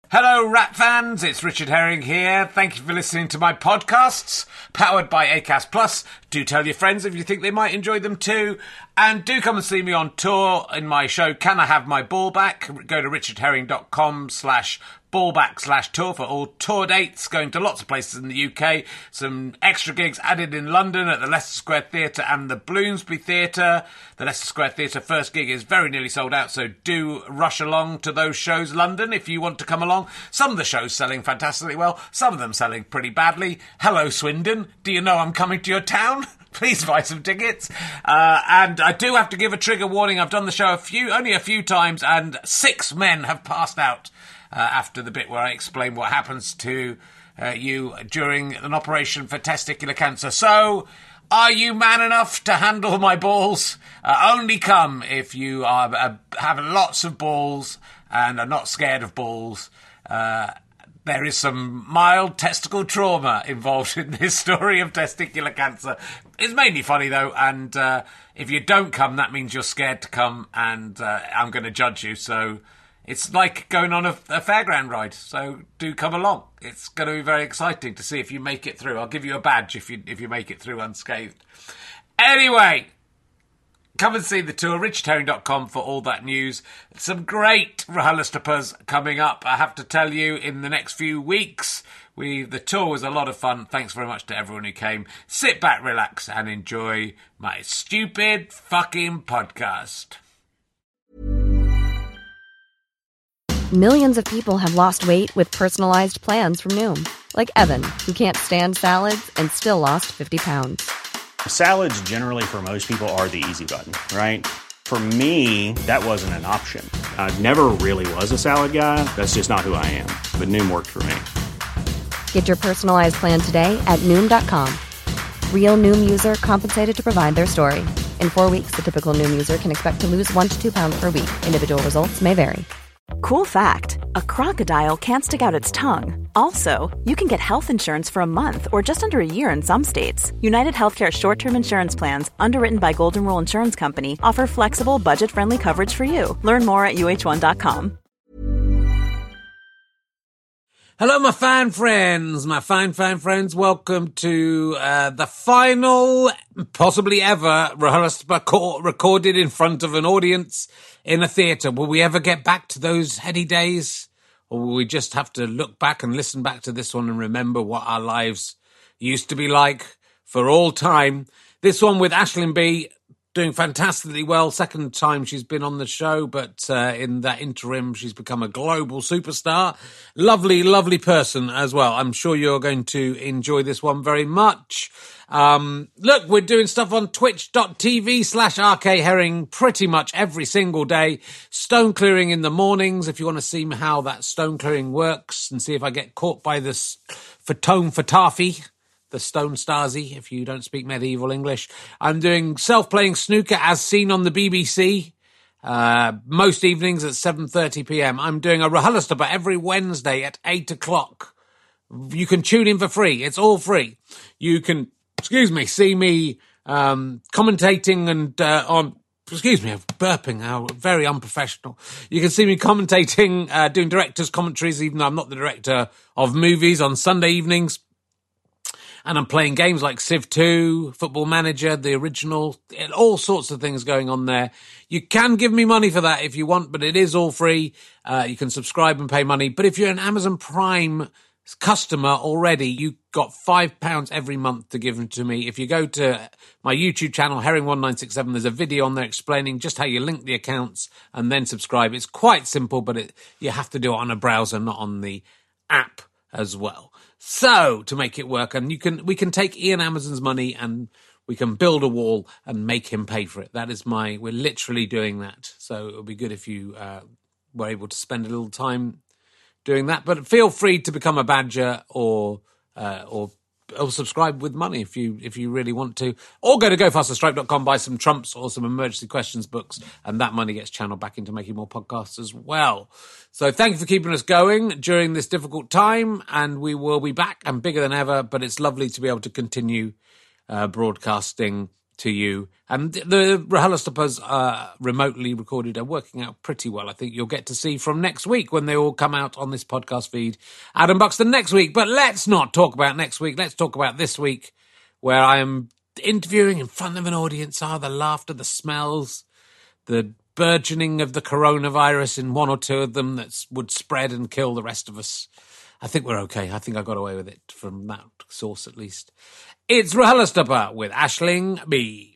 Hello, Rat fans. It's Richard Herring here. Thank you for listening to my podcasts, powered by Acast Plus. Do tell your friends if you think they might enjoy them too. And do come and see me on tour in my show, Can I Have My Ball Back? Go to richardherring.com/ballback/tour for all tour dates, going to lots of places in the UK. Some extra gigs added in London at the Leicester Square Theatre and the Bloomsbury Theatre. The Leicester Square Theatre first gig is very nearly sold out, so do rush along to those shows, London, if you want to come along. Some of the shows selling fantastically well, some of them selling pretty badly. Hello, Swindon. Do you know I'm coming to your town? Please buy some tickets. And I do have to give a trigger warning. I've done the show only a few times, and 6 men have passed out after the bit where I explain what happens to you during an operation for testicular cancer. So, are you man enough to handle my balls? Only come if you have lots of balls and are not scared of balls. There is some mild testicle trauma involved in this story of testicular cancer. It's mainly funny, though, and if you don't come, that means you're scared to come, and I'm going to judge you. So it's like going on a fairground ride, so do come along. It's going to be very exciting to see if you make it through. I'll give you a badge if you make it through unscathed. Anyway, come and see the tour, richardherring.com for all that news. Some great RHLSTPs coming up, I have to tell you, in the next few weeks. The tour was a lot of fun. Thanks very much to everyone who came. Sit back, relax, and enjoy my stupid fucking podcast. Millions of people have lost weight with personalized plans from Noom. Like Evan, who can't stand salads and still lost 50 pounds. Salads generally for most people are the easy button, right? For me, that wasn't an option. I never really was a salad guy. That's just not who I am. But Noom worked for me. Get your personalized plan today at Noom.com. Real Noom user compensated to provide their story. In 4 weeks, the typical Noom user can expect to lose 1 to 2 pounds per week. Individual results may vary. Cool fact, a crocodile can't stick out its tongue. Also, you can get health insurance for a month or just under a year in some states. United Healthcare short-term insurance plans, underwritten by Golden Rule Insurance Company, offer flexible, budget-friendly coverage for you. Learn more at UH1.com. Hello, my fine friends. Welcome to the final, possibly ever, RHLSTP recorded in front of an audience in a theatre. Will we ever get back to those heady days? Or will we just have to look back and listen back to this one and remember what our lives used to be like for all time? This one with Aisling Bea, doing fantastically well. Second time she's been on the show, but in that interim, she's become a global superstar. Lovely, lovely person as well. I'm sure you're going to enjoy this one very much. Look, we're doing stuff on twitch.tv/RKHerring pretty much every single day. Stone clearing in the mornings, if you want to see how that stone clearing works and see if I get caught by this Fatone Fatafi. The Stone Stasi, if you don't speak medieval English. I'm doing self-playing snooker as seen on the BBC, most evenings at 7:30 p.m. I'm doing a RHLSTP every Wednesday at 8 o'clock. You can tune in for free. It's all free. You can, see me commentating and I'm burping, how very unprofessional. You can see me commentating, doing director's commentaries, even though I'm not the director of movies, on Sunday evenings. And I'm playing games like Civ 2, Football Manager, the original, all sorts of things going on there. You can give me money for that if you want, but it is all free. You can subscribe and pay money. But if you're an Amazon Prime customer already, you got £5 every month to give to me. If you go to my YouTube channel, Herring1967, there's a video on there explaining just how you link the accounts and then subscribe. It's quite simple, but you have to do it on a browser, not on the app as well. So, to make it work, and we can take Ian Amazon's money and we can build a wall and make him pay for it. We're literally doing that. So it would be good if you were able to spend a little time doing that. But feel free to become a badger or subscribe with money if you really want to. Or go to gofasterstripe.com, buy some Trumps or some emergency questions books, and that money gets channeled back into making more podcasts as well. So thank you for keeping us going during this difficult time, and we will be back and bigger than ever, but it's lovely to be able to continue broadcasting to you. And the RHLSTPs are remotely recorded are working out pretty well. I think you'll get to see from next week when they all come out on this podcast feed. Adam Buxton next week. But let's not talk about next week. Let's talk about this week, where I am interviewing in front of an audience. The laughter, the smells, the burgeoning of the coronavirus in one or two of them that would spread and kill the rest of us. I think we're okay. I think I got away with it from that source at least. It's RHLSTP with Aisling Bea.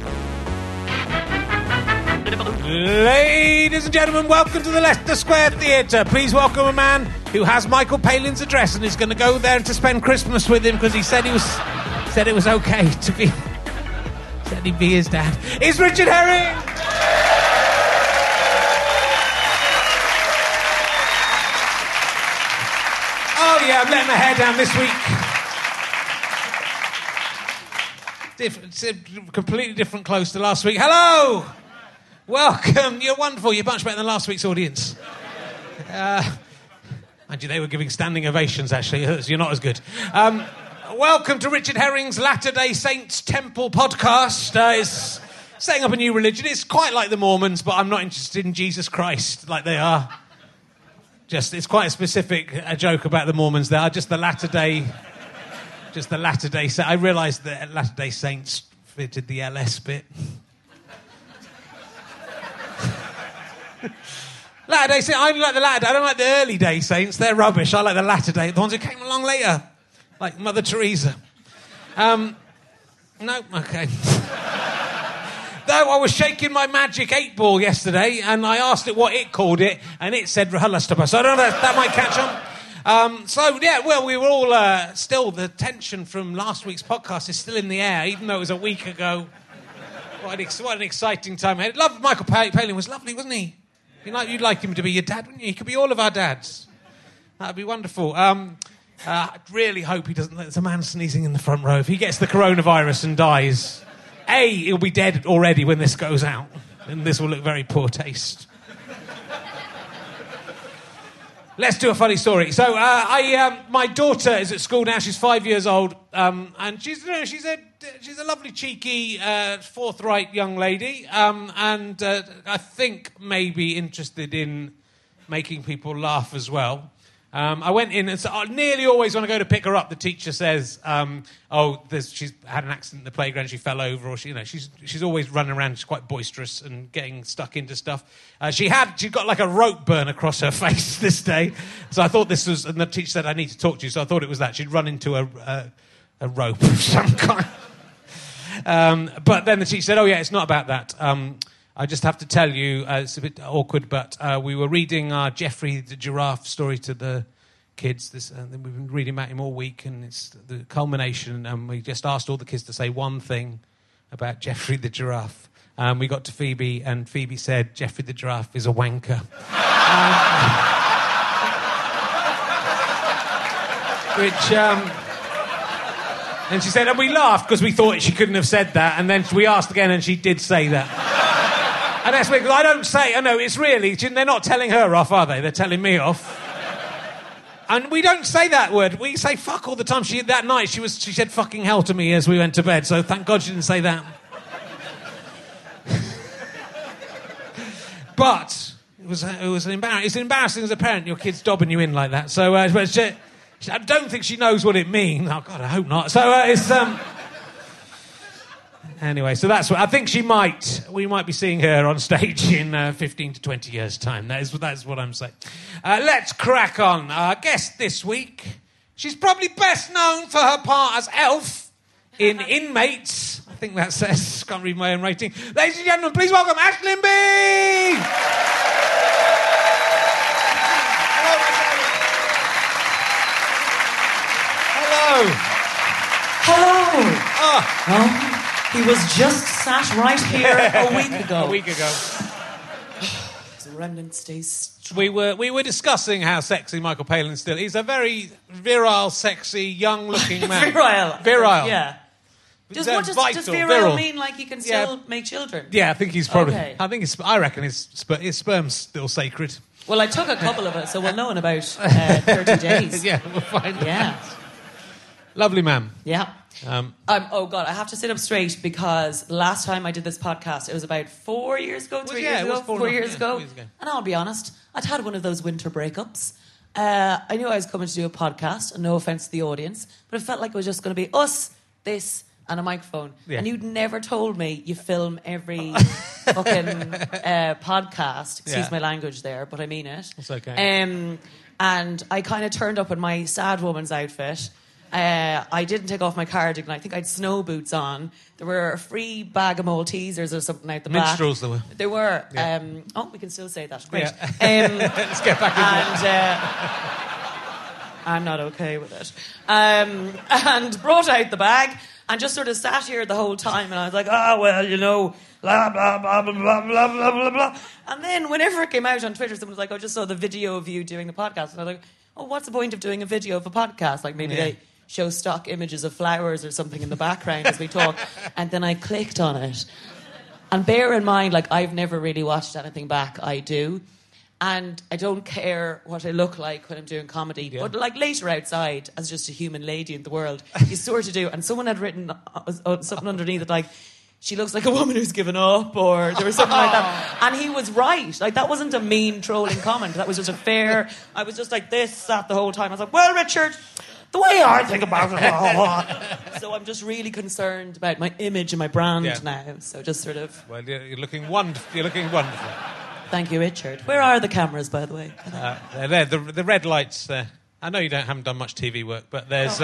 Ladies and gentlemen, welcome to the Leicester Square Theatre. Please welcome a man who has Michael Palin's address and is going to go there to spend Christmas with him because he said it was okay to be. Said he'd be his dad. It's Richard Herring. Oh yeah, I'm letting my hair down this week. It's a completely different clothes to last week. Hello! Welcome. You're wonderful. You're much better than last week's audience. Mind you, they were giving standing ovations, actually. You're not as good. Welcome to Richard Herring's Latter-day Saints Temple podcast. It's setting up a new religion. It's quite like the Mormons, but I'm not interested in Jesus Christ like they are. It's quite a specific joke about the Mormons there. Just the Latter-day Saints. I realised that Latter-day Saints fitted the LS bit. Latter-day Saints. I only like the Latter-day. I don't like the early day Saints. They're rubbish. I like the Latter-day. The ones who came along later. Like Mother Teresa. No? Okay. Though I was shaking my magic 8-ball yesterday and I asked it what it called it and it said RHLSTP. So I don't know if that might catch on. We were all still, the tension from last week's podcast is still in the air, even though it was a week ago. What an exciting time. I loved Michael Palin. Was lovely, wasn't he? You'd like him to be your dad, wouldn't you? He could be all of our dads. That'd be wonderful. I really hope he doesn't. There's a man sneezing in the front row. If he gets the coronavirus and dies, he'll be dead already when this goes out. And this will look very poor taste. Let's do a funny story. So, my daughter is at school now. She's 5 years old, and she's a lovely, cheeky, forthright young lady, and I think maybe interested in making people laugh as well. I went in, and so I nearly always when I go to pick her up, the teacher says, she's had an accident in the playground, she fell over, or she's always running around, she's quite boisterous and getting stuck into stuff. She got like a rope burn across her face this day, so I thought this was, and the teacher said, I need to talk to you, so I thought it was that. She'd run into a rope of some kind. But then the teacher said, it's not about that. I just have to tell you, it's a bit awkward, but we were reading our Geoffrey the Giraffe story to the kids. We've been reading about him all week, and it's the culmination, and we just asked all the kids to say one thing about Geoffrey the Giraffe. We got to Phoebe, and Phoebe said, Geoffrey the Giraffe is a wanker. And she said, and we laughed because we thought she couldn't have said that, and then we asked again, and she did say that. And that's because I don't say, it's really, they're not telling her off, are they? They're telling me off. And we don't say that word. We say fuck all the time. That night, she said fucking hell to me as we went to bed, so thank God she didn't say that. But it was embarrassing. It's embarrassing as a parent, your kid's dobbing you in like that. So I don't think she knows what it means. Oh, God, I hope not. So it's... Anyway, so that's what I think we might be seeing her on stage in 15 to 20 years' time. That's what I'm saying. Let's crack on. Our guest this week, she's probably best known for her part as Elf in Inmates. I think that says, can't read my own rating. Ladies and gentlemen, please welcome Aisling Bea! Hello. He was just sat right here a week ago. The remnant stays strong. We were discussing how sexy Michael Palin still. He's a very virile, sexy, young-looking man. Virile. Yeah. Does virile virile mean like he can still make children? Yeah, I think he's probably. Okay. I reckon his sperm's still sacred. Well, I took a couple of it, so we'll know in about 30 days. Yeah, we'll find out. Yeah. Lovely man. Yeah. Oh God, I have to sit up straight because last time I did this podcast, it was about 4 years ago, 3 years ago, 4 years ago. And I'll be honest, I'd had one of those winter breakups. I knew I was coming to do a podcast, and no offence to the audience, but it felt like it was just going to be us, this, and a microphone. Yeah. And you'd never told me you film every fucking podcast. Excuse my language there, but I mean it. It's okay. And I kind of turned up in my sad woman's outfit. I didn't take off my cardigan. I think I had snow boots on. There were a free bag of Maltesers or something out the back. Minstrels there were. There were. Yeah. We can still say that. Great. Yeah. Let's get back into it. I'm not okay with it. And brought out the bag and just sort of sat here the whole time. And I was like, blah, blah, blah, blah, blah, blah, blah, blah, blah. And then whenever it came out on Twitter, someone was like, I just saw the video of you doing the podcast. And I was like, what's the point of doing a video of a podcast? Like maybe they show stock images of flowers or something in the background as we talk. And then I clicked on it. And bear in mind, like, I've never really watched anything back. I do. And I don't care what I look like when I'm doing comedy. Yeah. But, like, later outside, as just a human lady in the world, you sort of do. And someone had written something underneath it, like, she looks like a woman who's given up, or there was something like that. And he was right. Like, that wasn't a mean trolling comment. That was just a fair... I was just like this, sat the whole time. I was like, well, Richard... the way I think about it. So I'm just really concerned about my image and my brand now. So just sort of... Well, you're looking wonderful. You're looking wonderful. Thank you, Richard. Where are the cameras, by the way? They're there. The red lights there. I know you haven't done much TV work, but there's...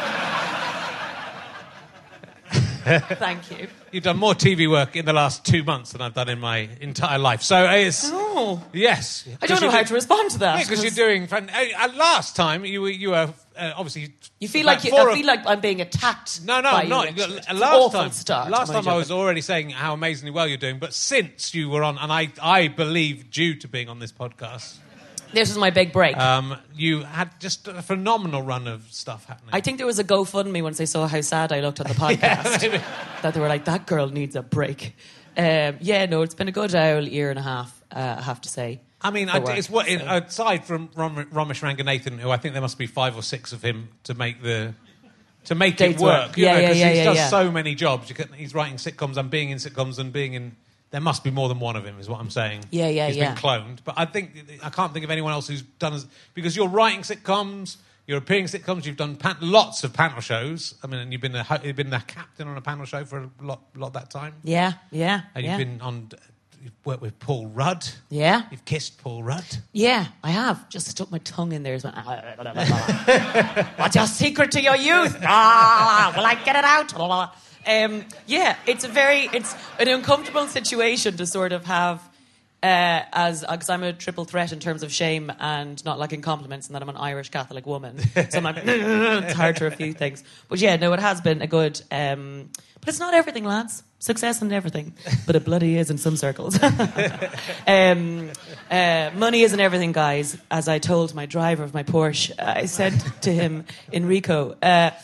Thank you. You've done more TV work in the last 2 months than I've done in my entire life. So it's... Oh. Yes. I don't know how to respond to that. Yeah, because you're doing... last time, you were obviously... You feel like I feel like I'm being attacked. No, by I'm not. Last time I was already saying how amazingly well you're doing, but since you were on, and I believe due to being on this podcast... This was my big break. You had just a phenomenal run of stuff happening. I think there was a GoFundMe once they saw how sad I looked on the podcast. That they were like, that girl needs a break. It's been a good year and a half, I have to say. I mean, aside from Ramesh Ranganathan, who I think there must be 5 or 6 of him to make it work. He does so many jobs. He's writing sitcoms and being in sitcoms and being in... There must be more than one of him, is what I'm saying. He's been cloned. But I can't think of anyone else who's done... Because you're writing sitcoms, you're appearing sitcoms, you've done lots of panel shows. I mean, and you've been the captain on a panel show for a lot of that time. Yeah. And you've been on... You've worked with Paul Rudd. Yeah. You've kissed Paul Rudd. Yeah, I have. Just stuck my tongue in there. What's your secret to your youth? Will I get it out? It's an uncomfortable situation to sort of have because I'm a triple threat in terms of shame and not liking compliments, and that I'm an Irish Catholic woman. So I'm like, it's hard to refute things. But it has been a good... but it's not everything, lads. Success and everything. But it bloody is in some circles. Money isn't everything, guys. As I told my driver of my Porsche, I said to him, Enrico...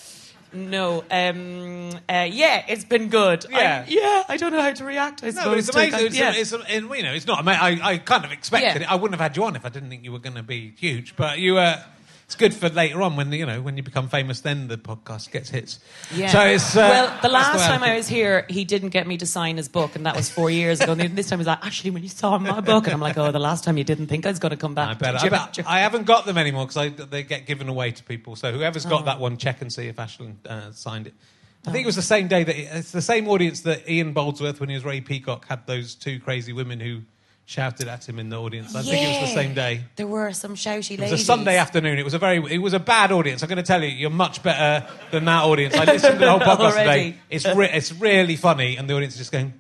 it's been good. I don't know how to react, I suppose. No, but it's amazing. It's not... I kind of expected it. I wouldn't have had you on if I didn't think you were going to be huge. But you... it's good for later on when you become famous, then the podcast gets hits. Yeah. So it's... the last time I was here, he didn't get me to sign his book, and that was 4 years ago. And this time he was like, actually, when you saw my book, and I'm like, the last time you didn't think I was going to come back. I haven't got them anymore because they get given away to people. So whoever's got that one, check and see if Aisling signed it. I think it was the same day it's the same audience that Ian Boldsworth, when he was Ray Peacock, had those 2 crazy women who shouted at him in the audience. I think it was the same day. There were some shouty ladies. It was a Sunday afternoon. It was a bad audience. I'm going to tell you, you're much better than that audience. I listened to the whole podcast today. It's really funny, and the audience is just going...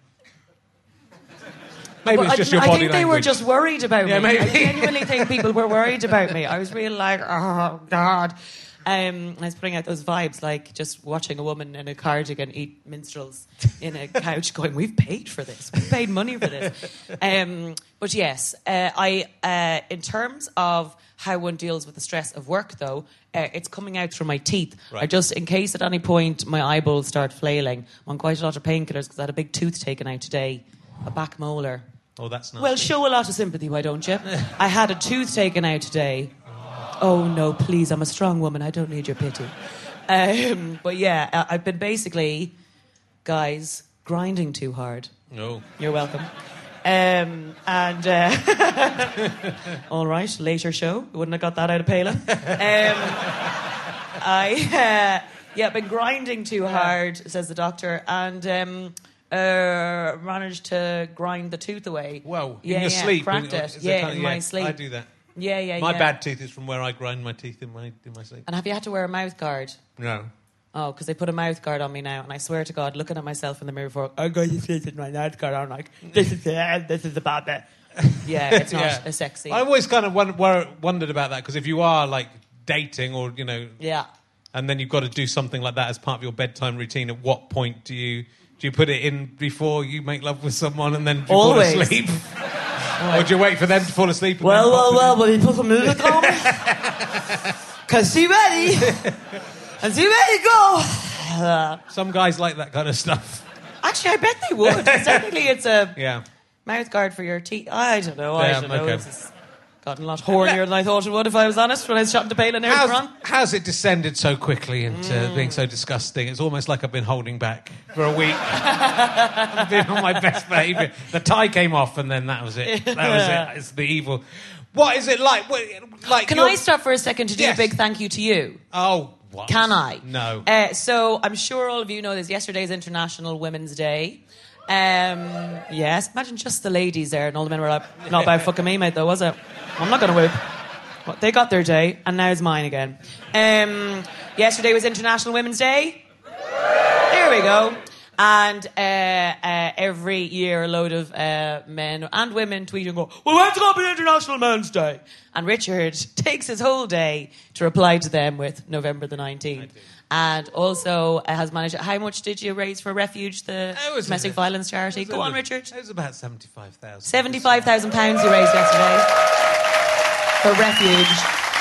Maybe it's just your body language. I think they were just worried about me. Maybe. I genuinely think people were worried about me. I was really like, oh, God. And I was putting out those vibes, like just watching a woman in a cardigan eat minstrels in a couch going, we've paid for this. We've paid money for this. But yes, in terms of how one deals with the stress of work, though, it's coming out through my teeth. Right. I just, in case at any point my eyeballs start flailing, I'm on quite a lot of painkillers because I had a big tooth taken out today, a back molar. Oh, that's nice. Well, show a lot of sympathy, why don't you? I had a tooth taken out today. Oh, no, please, I'm a strong woman. I don't need your pity. But yeah, I've been basically, guys, grinding too hard. No. You're welcome. All right, later show. Wouldn't have got that out of Palin. I've been grinding too hard, says the doctor, and managed to grind the tooth away. Well, in your sleep. Cracked it. In my sleep. I do that. Yeah. My bad tooth is from where I grind my teeth in my sleep. And have you had to wear a mouth guard? No. Oh, because they put a mouth guard on me now, and I swear to God, looking at myself in the mirror before, I'm going to sit in my mouth guard, I'm like, this is the bad bit. Yeah, it's not a sexy. I always kind of wondered about that, because if you are, like, dating or, Yeah. and then you've got to do something like that as part of your bedtime routine, at what point do you put it in before you make love with someone and then do you fall asleep? Or do you wait for them to fall asleep? Well, will you put some music on? Because she ready. And she ready to go. Some guys like that kind of stuff. Actually, I bet they would. Technically, it's a mouth guard for your teeth. I don't know. Okay. It's gotten a lot hornier than I thought it would, if I was honest, when I was chatting to Palin earlier on. How's it descended so quickly into being so disgusting? It's almost like I've been holding back for a week. I've been on my best behaviour. The tie came off, and then that was it. That was it. It's the evil. What is it like? Can I stop for a second to do a big thank you to you? Oh, what? Can I? No. So I'm sure all of you know this. Yesterday's International Women's Day. Yes, imagine just the ladies there, and all the men were like, not about fucking me, mate, though, was it? I'm not going to whoop. Well, they got their day, and now it's mine again. Yesterday was International Women's Day. There we go. And every year, a load of men and women tweet and go, well, when's it going to be International Men's Day? And Richard takes his whole day to reply to them with November the 19th. And also has managed... How much did you raise for Refuge, the domestic violence charity? Go on, Richard. It was about £75,000. £75,000 you raised yesterday for Refuge.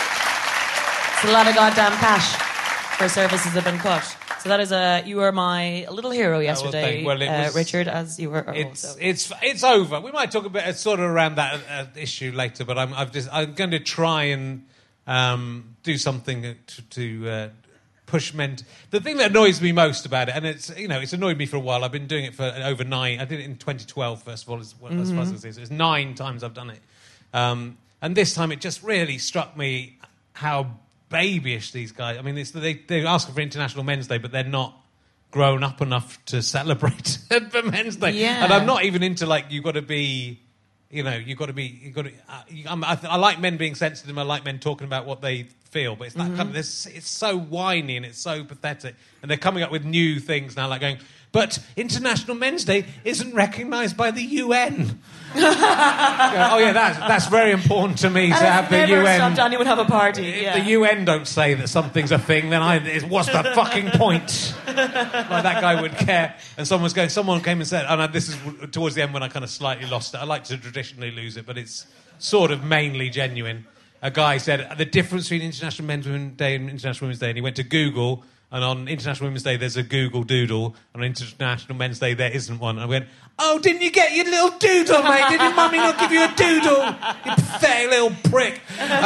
It's a lot of goddamn cash for services that have been cut. So that is you were my little hero yesterday, Richard, as you were also. It's over. We might talk a bit sort of around that issue later, but I'm going to try and do something to push men. The thing that annoys me most about it, and it's annoyed me for a while. I've been doing it for over 9. I did it in 2012 first of all. As far as I can see, so it's 9 times I've done it, and this time it just really struck me how babyish these guys. I mean, they're asking for International Men's Day, but they're not grown up enough to celebrate for Men's Day. Yeah. And I'm not even into you've got to be. I like men being sensitive. I like men talking about what they feel, but it's that kind of it's so whiny and it's so pathetic. And they're coming up with new things now, like going, but International Men's Day isn't recognised by the UN. That's very important to me to have the UN. Never stopped anyone have a party. If the UN don't say that something's a thing, then what's the fucking point? Like that guy would care. And someone came and said, and this is towards the end when I kind of slightly lost it. I like to traditionally lose it, but it's sort of mainly genuine. A guy said, the difference between International Men's Day and International Women's Day, and he went to Google, and on International Women's Day there's a Google Doodle, and on International Men's Day there isn't one. And I went, oh, didn't you get your little doodle, mate? Did your mummy not give you a doodle? You pathetic little prick.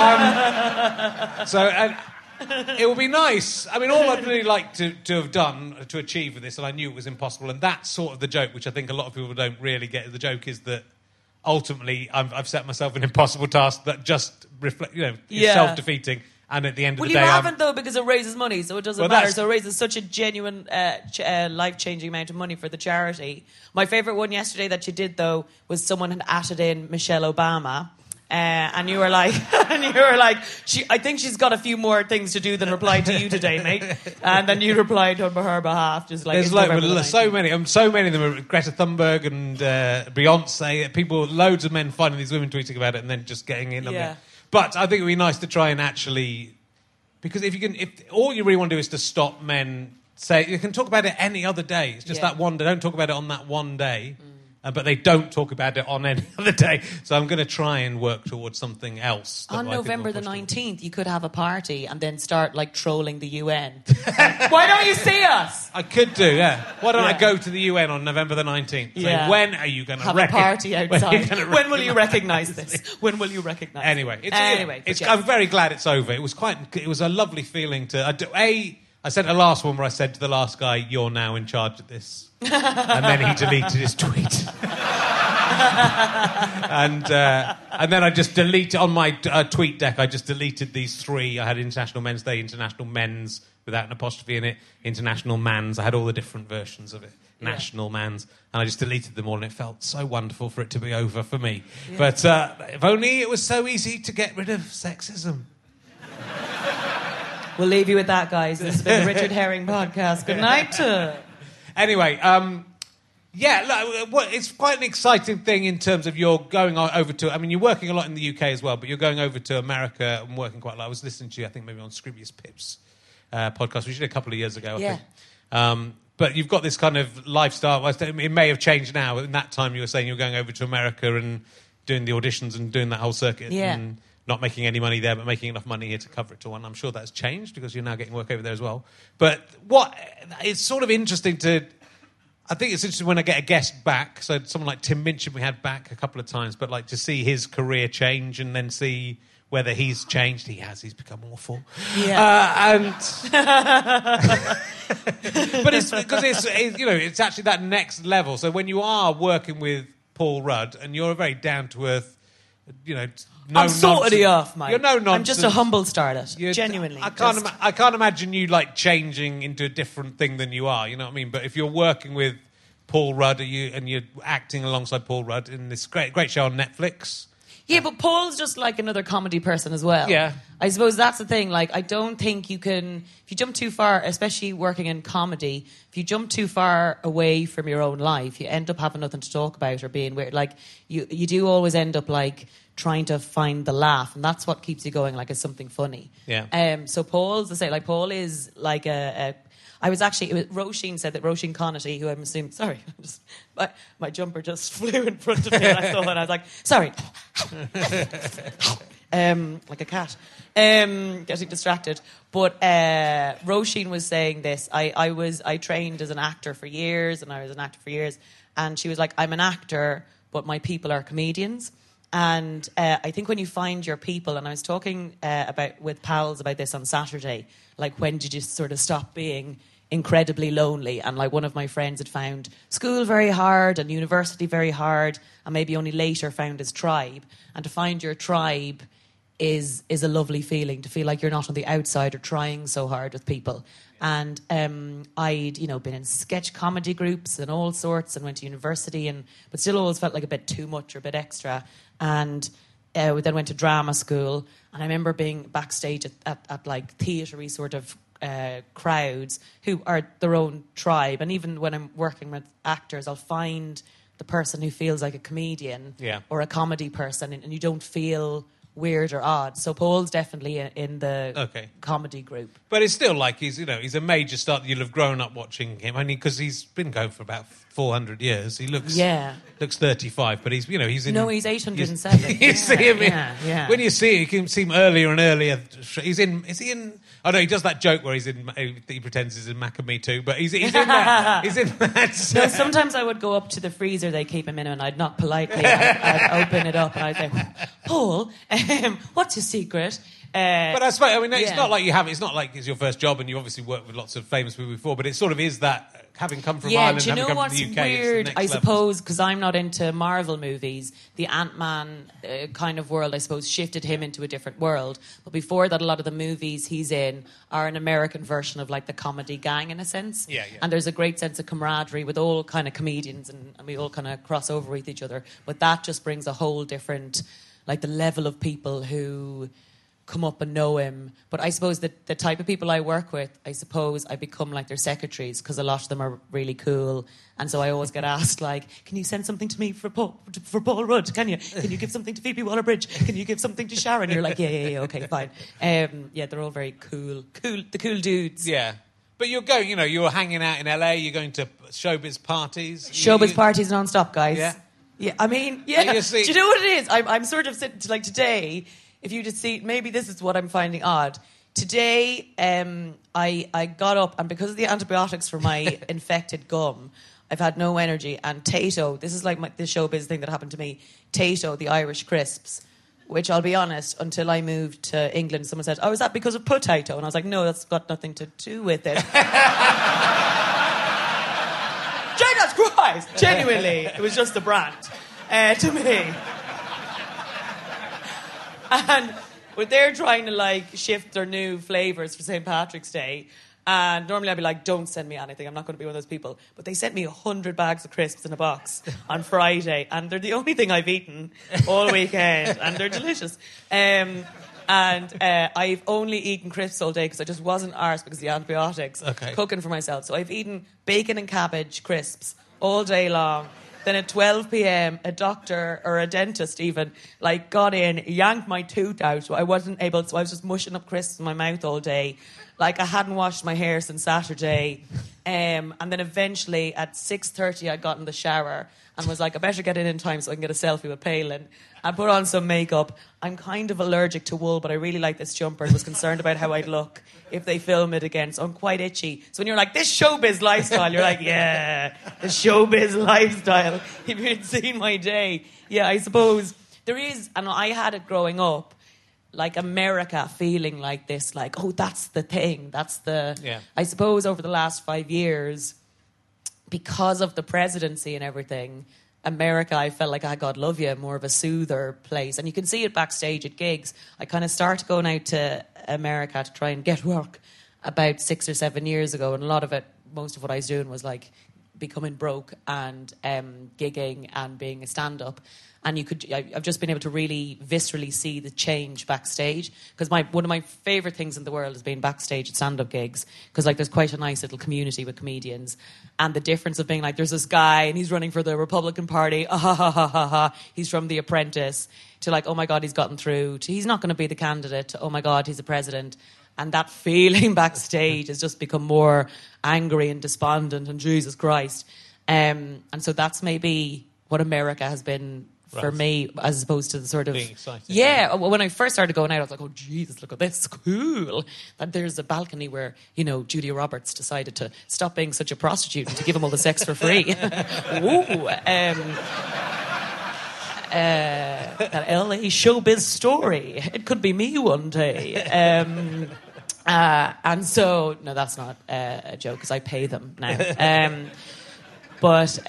It would be nice. I mean, all I'd really like to have done to achieve with this, and I knew it was impossible, and that's sort of the joke, which I think a lot of people don't really get. The joke is that ultimately I've set myself an impossible task that just reflect, is self-defeating. And at the end of the day, you haven't though, because it raises money, so it doesn't matter. So it raises such a genuine, life-changing amount of money for the charity. My favourite one yesterday that you did though was someone had added in Michelle Obama, and you were like, I think she's got a few more things to do than reply to you today, mate. And then you replied on her behalf, just like there's so many of them are Greta Thunberg and Beyonce. People, loads of men finding these women tweeting about it and then just getting in on it. But I think it would be nice to try and actually... Because if all you really want to do is to stop men... You can talk about it any other day. It's just that one day. Don't talk about it on that one day. But they don't talk about it on any other day. So I'm going to try and work towards something else. On November the 19th, you could have a party and then start, trolling the UN. Why don't you see us? I could do, yeah. Why don't I go to the UN on November the 19th? Yeah. So when are you going to have a party outside? When will you recognise this? When will you recognise it? Anyway, I'm very glad it's over. It was a lovely feeling to... I sent a last one where I said to the last guy, "You're now in charge of this," and then he deleted his tweet. and then I just deleted on my tweet deck. I just deleted these 3. I had International Men's Day, International Men's without an apostrophe in it, International Man's. I had all the different versions of it. National Man's, and I just deleted them all, and it felt so wonderful for it to be over for me. Yeah. But if only it was so easy to get rid of sexism. We'll leave you with that, guys. This has been the Richard Herring podcast. Good night. Anyway, it's quite an exciting thing in terms of you're going over to... I mean, you're working a lot in the UK as well, but you're going over to America and working quite a lot. I was listening to you, I think, maybe on Scroobius Pip's podcast, which you did a couple of years ago, I think. But you've got this kind of lifestyle. It may have changed now. In that time, you were saying you were going over to America and doing the auditions and doing that whole circuit. Yeah. And not making any money there, but making enough money here to cover it all. And I'm sure that's changed because you're now getting work over there as well. But it's sort of interesting to... I think it's interesting when I get a guest back. So someone like Tim Minchin we had back a couple of times, but like to see his career change and then see... whether he's changed. He's become awful. Yeah. But it's because it's actually that next level. So when you are working with Paul Rudd and you're a very down to earth, I'm sorting off, mate. You're no nonsense. I'm just a humble starlet. Genuinely. I can't imagine you like changing into a different thing than you are. You know what I mean? But if you're working with Paul Rudd and you're acting alongside Paul Rudd in this great show on Netflix. Yeah, but Paul's just like another comedy person as well. Yeah. I suppose that's the thing. Like, I don't think you can... If you jump too far, especially working in comedy, if you jump too far away from your own life, you end up having nothing to talk about or being weird. Like, you do always end up, like, trying to find the laugh, and that's what keeps you going, like, it's something funny. Yeah. So Paul's the same. Like, Paul is like Roisin said that Roisin Connaughton, who I'm assuming... Sorry, my jumper just flew in front of me and I saw it and I was like, sorry. Like a cat. Getting distracted. But Roisin was saying this. I trained as an actor for years and I was an actor for years. And she was like, I'm an actor, but my people are comedians. And I think when you find your people, and I was talking with pals about this on Saturday, like when did you sort of stop being incredibly lonely? And like one of my friends had found school very hard and university very hard, and maybe only later found his tribe. And to find your tribe is a lovely feeling, to feel like you're not on the outside or trying so hard with people. And I'd been in sketch comedy groups and all sorts, and went to university, but still always felt like a bit too much or a bit extra. And we then went to drama school, and I remember being backstage at like theatre-y sort of crowds who are their own tribe. And even when I'm working with actors, I'll find the person who feels like a comedian or a comedy person, and you don't feel weird or odd. So Paul's definitely in the comedy group. But it's still like he's a major star that you'll have grown up watching him. I mean, because he's been going for about 400 years. He looks 35, but he's in... No, he's 807. You see him when you see it, you can see him earlier and earlier. Is he in... Oh no, he does that joke where he pretends he's in Macamee too, but he's in that. He's in that. No, sometimes I would go up to the freezer they keep him in, and I'd knock politely. I'd open it up and I'd say, Paul, what's your secret? But I suppose, I mean, it's not like you have. It's not like it's your first job, and you obviously worked with lots of famous people before. But it sort of is that, having come from Ireland, having come from the UK. Weird, I suppose, because I'm not into Marvel movies. The Ant-Man kind of world, I suppose, shifted him into a different world. But before that, a lot of the movies he's in are an American version of like the Comedy Gang, in a sense. Yeah. And there's a great sense of camaraderie with all kind of comedians, and we all kind of cross over with each other. But that just brings a whole different, like the level of people who come up and know him. But I suppose that the type of people I work with, I suppose I become like their secretaries, because a lot of them are really cool, and so I always get asked like, can you send something to me for Paul Rudd? Can you give something to Phoebe Waller-Bridge? Can you give something to Sharon? You're like, yeah, okay, fine. They're all very cool, the cool dudes. Yeah. But you're going, you're hanging out in LA, you're going to showbiz parties. Showbiz parties non-stop, guys. Yeah. Yeah, I mean, do you know what it is? I'm sort of sitting, like today, if you just see, maybe this is what I'm finding odd. Today, I got up, and because of the antibiotics for my infected gum, I've had no energy. And Tato, this is like the showbiz thing that happened to me. Tato, the Irish crisps, which I'll be honest, until I moved to England, someone said, oh, is that because of potato? And I was like, no, that's got nothing to do with it. Jesus Christ! Genuinely, it was just the brand to me. And but they're trying to like shift their new flavours for St. Patrick's Day. And normally I'd be like, don't send me anything. I'm not going to be one of those people. But they sent me 100 bags of crisps in a box on Friday. And they're the only thing I've eaten all weekend. And they're delicious. And I've only eaten crisps all day because I just wasn't arsed because of the antibiotics cooking for myself. So I've eaten bacon and cabbage crisps all day long. Then at 12 p.m, a doctor or a dentist even like got in, yanked my tooth out. So I wasn't able. So I was just mushing up crisps in my mouth all day. Like I hadn't washed my hair since Saturday. And then eventually at 6:30 I got in the shower and was like, I better get in time so I can get a selfie with Palin. I put on some makeup. I'm kind of allergic to wool, but I really like this jumper and was concerned about how I'd look if they film it again. So I'm quite itchy. So when you're like, this showbiz lifestyle, you're like, yeah, the showbiz lifestyle. If you'd seen my day. Yeah, I suppose there is, and I had it growing up, like America feeling like this, like, oh, that's the thing. That's the... Yeah. I suppose over the last 5 years, because of the presidency and everything, America, I felt like I God love you, more of a soother place. And you can see it backstage at gigs. I kind of started going out to America to try and get work about 6 or 7 years ago. And a lot of it, most of what I was doing was like becoming broke and gigging and being a stand-up. And I've just been able to really viscerally see the change backstage. Because one of my favourite things in the world is being backstage at stand-up gigs. Because like there's quite a nice little community with comedians. And the difference of being like, there's this guy and he's running for the Republican Party. He's from The Apprentice. To like, oh my God, he's gotten through. To he's not going to be the candidate. To, oh my God, he's a president. And that feeling backstage has just become more angry and despondent. And Jesus Christ. And so that's maybe what America has been... for me, as opposed to the sort of... being exciting. Yeah, when I first started going out, I was like, oh, Jesus, look at this, cool. That there's a balcony where, you know, Julia Roberts decided to stop being such a prostitute and to give him all the sex for free. Ooh, that LA showbiz story. It could be me one day. And so... No, that's not a joke, because I pay them now. But so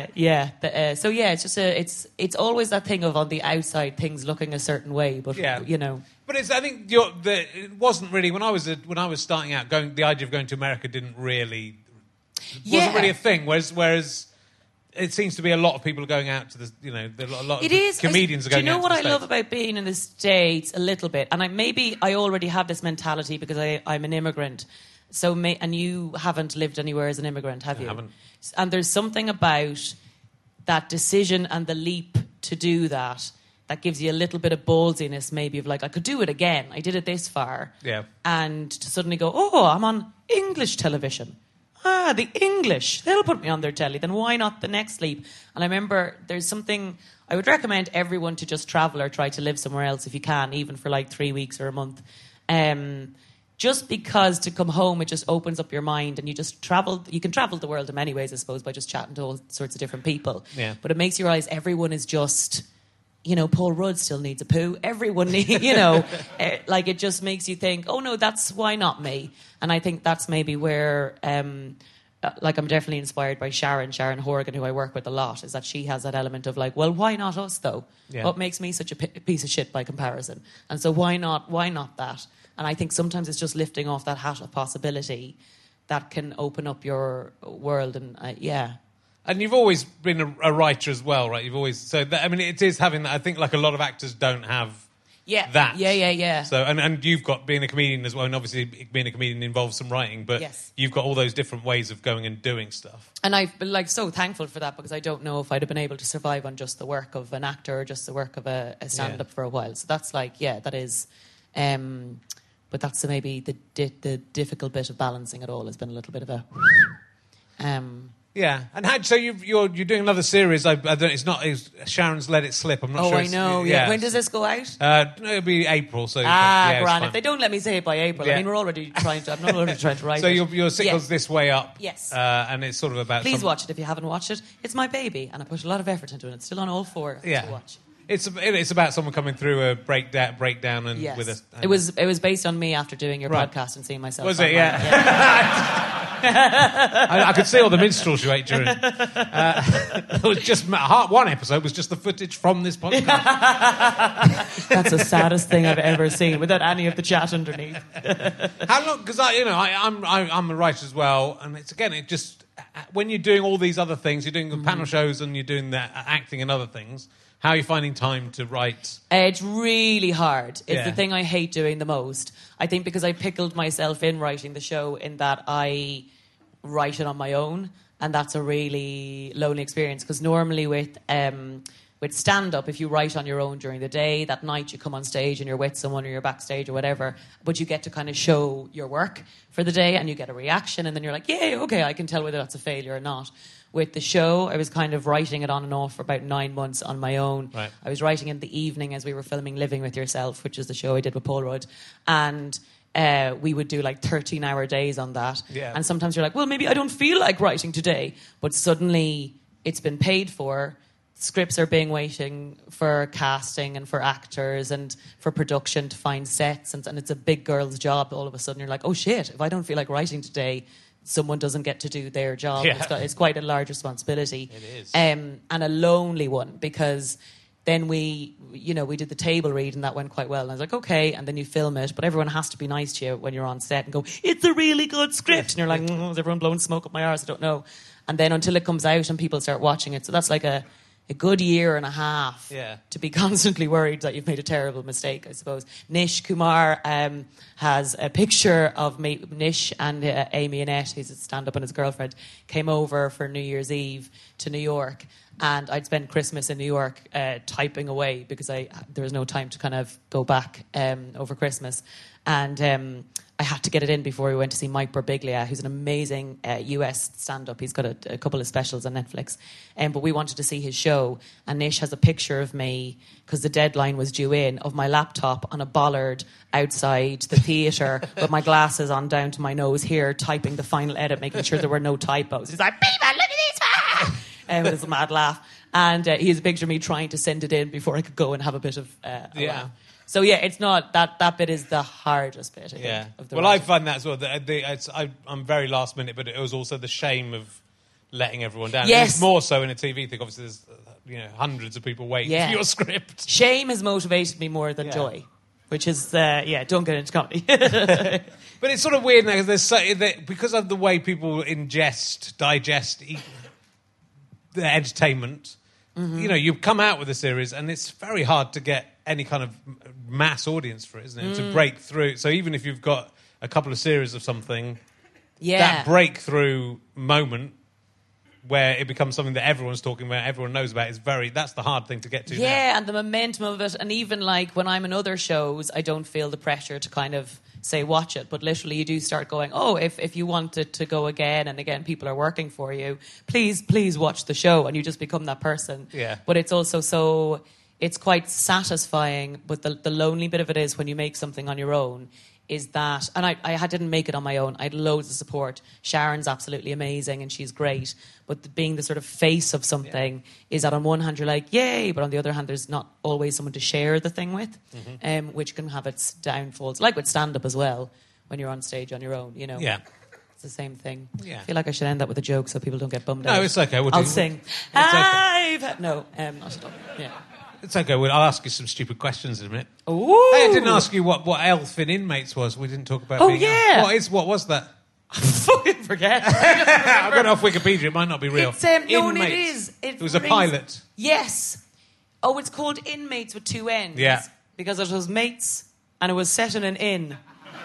it's just it's always that thing of on the outside things looking a certain way, but you know. But I think it wasn't really when I was starting out the idea of going to America wasn't really a thing. Whereas it seems to be a lot of people are going out to the a lot of comedians are going out to the States. Do you know what I love about being in the States a little bit? And I already have this mentality because I'm an immigrant. So, and you haven't lived anywhere as an immigrant, have you? I haven't. And there's something about that decision and the leap to do that gives you a little bit of ballsiness, maybe, of like, I could do it again. I did it this far. Yeah. And to suddenly go, oh, I'm on English television. The English. They'll put me on their telly. Then why not the next leap? And I remember there's something... I would recommend everyone to just travel or try to live somewhere else if you can, even for like 3 weeks or a month. Just because to come home, it just opens up your mind and you just travel. You can travel the world in many ways, I suppose, by just chatting to all sorts of different people. Yeah. But it makes you realise everyone is just, Paul Rudd still needs a poo. Everyone needs, like it just makes you think, oh no, why not me? And I think that's maybe where, like I'm definitely inspired by Sharon Horgan, who I work with a lot, is that she has that element of like, well, why not us though? Yeah. What makes me such a piece of shit by comparison? And so why not that? And I think sometimes it's just lifting off that hat of possibility that can open up your world. And And you've always been a writer as well, right? You've always it is having that. I think like a lot of actors don't have that. Yeah. So and you've got being a comedian as well, and obviously being a comedian involves some writing, but you've got all those different ways of going and doing stuff. And I've been like so thankful for that, because I don't know if I'd have been able to survive on just the work of an actor or just the work of a stand-up for a while. So that's like, that is... but that's maybe the difficult bit of balancing it all has been a little bit of a... Yeah, and so you're doing another series. I don't. It's not. Sharon's Let It Slip. I'm not sure. Oh, I know. Yeah. When does this go out? It'll be April. So grand. If they don't let me say it by April, I mean, we're already trying to. I'm not already trying to write. So your single's This Way Up. Yes. And it's sort of about. Please watch it if you haven't watched it. It's my baby, and I put a lot of effort into it. It's still on all four to watch. It's about someone coming through a breakdown and Yes. with a. It was based on me after doing your Right. podcast and seeing myself. Was it? online. Yeah. I could see all the minstrels you ate during. It was just one episode was just the footage from this podcast. That's the saddest thing I've ever seen, without any of the chat underneath. How long? Because I'm a writer as well, and it just when you're doing all these other things, you're doing the panel shows and you're doing the acting and other things. How are you finding time to write? It's really hard. It's Yeah. the thing I hate doing the most. I think because I pickled myself in writing the show in that I write it on my own, and that's a really lonely experience. Because normally with stand-up, if you write on your own during the day, that night you come on stage and you're with someone or you're backstage or whatever, but you get to kind of show your work for the day and you get a reaction and then you're like, yeah, okay, I can tell whether that's a failure or not. With the show, I was kind of writing it on and off for about 9 months on my own. Right. I was writing in the evening as we were filming Living With Yourself, which is the show I did with Paul Rudd. And we would do like 13-hour days on that. Yeah. And sometimes you're like, well, maybe I don't feel like writing today. But suddenly it's been paid for. Scripts are being waiting for casting and for actors and for production to find sets. And it's a big girl's job. All of a sudden you're like, oh shit, if I don't feel like writing today, someone doesn't get to do their job. Yeah. It's quite a large responsibility. It is. And a lonely one, because then we did the table read and that went quite well. And I was like, okay, and then you film it, but everyone has to be nice to you when you're on set and go, it's a really good script. And you're like, is everyone blowing smoke up my arse? I don't know. And then until it comes out and people start watching it. So that's like a good year and a half to be constantly worried that you've made a terrible mistake, I suppose. Nish Kumar has a picture of me. Nish and Amy Annette, who's a stand-up, and his girlfriend, came over for New Year's Eve to New York. And I'd spent Christmas in New York typing away because there was no time to kind of go back over Christmas. And I had to get it in before we went to see Mike Birbiglia, who's an amazing US stand-up. He's got a couple of specials on Netflix. But we wanted to see his show. And Nish has a picture of me, because the deadline was due in, of my laptop on a bollard outside the theatre with my glasses on down to my nose here, typing the final edit, making sure there were no typos. He's like, Beaver, look at this! With his mad laugh. And he has a picture of me trying to send it in before I could go and have a bit of a laugh. So yeah, it's not that bit is the hardest bit. I think, of the Well, writing. I find that as well. I'm very last minute, but it was also the shame of letting everyone down. Yes. It's more so in a TV thing. Obviously, there's hundreds of people waiting for your script. Shame has motivated me more than joy, which is don't get into comedy. But it's sort of weird now because because of the way people digest the entertainment. Mm-hmm. You come out with a series, and it's very hard to get any kind of mass audience for it, isn't it? To break through. So even if you've got a couple of series of something, that breakthrough moment where it becomes something that everyone's talking about, everyone knows about, that's the hard thing to get to. Yeah, now. and the momentum of it, and even like when I'm in other shows, I don't feel the pressure to kind of say watch it, but literally you do start going, if you want it to go again and again, people are working for you, please watch the show, and you just become that person. Yeah. But it's also it's quite satisfying, but the lonely bit of it is when you make something on your own, is that, and I didn't make it on my own, I had loads of support. Sharon's absolutely amazing and she's great, but being the sort of face of something is that on one hand you're like, yay, but on the other hand there's not always someone to share the thing with, which can have its downfalls, like with stand-up as well, when you're on stage on your own, Yeah. It's the same thing. Yeah. I feel like I should end that with a joke so people don't get bummed out. No, it's okay. I'll sing. No, not at all. Yeah. It's okay. I'll ask you some stupid questions in a minute. Ooh. Hey, I didn't ask you what elf in Inmates was. We didn't talk about. Oh, being yeah. What was that? I fucking forget. I've got it off Wikipedia. It might not be real. It's, no, it Inmates. is. It was a pilot. Yes. Oh, it's called Inmates with 2 N's. Yeah. Because it was mates and it was set in an inn.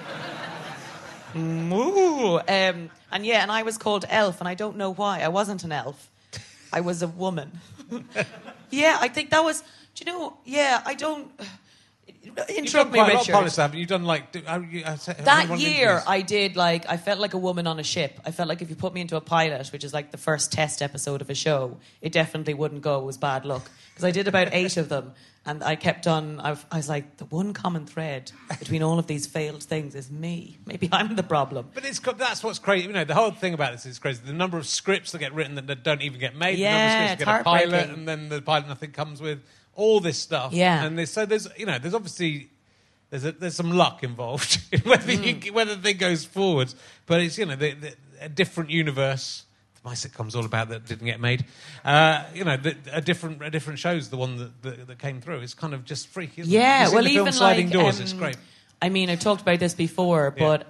Ooh. And I was called Elf, and I don't know why. I wasn't an elf. I was a woman. Yeah, I think that was... Do you know... Yeah, I don't... Interrupt me, You've done quite a lot of Richard. pilots, haven't you? You've done like... That year, I did I felt like a woman on a ship. I felt like if you put me into a pilot, which is like the first test episode of a show, it definitely wouldn't go. It was bad luck. Because I did about 8 of them, and I kept on... I was like, the one common thread between all of these failed things is me. Maybe I'm the problem. But that's what's crazy. The whole thing about this is crazy. The number of scripts that get written that don't even get made. Yeah, the number of scripts it's that get a pilot, heartbreaking. and then the pilot nothing comes with. all this stuff. Yeah. And so there's obviously there's some luck involved in whether the thing goes forward. But it's a different universe. My sitcom's all about that didn't get made. A different show's the one that came through. It's kind of just freaky. Isn't it? Well, the even film Sliding like Doors, it's great. I mean, I've talked about this before, but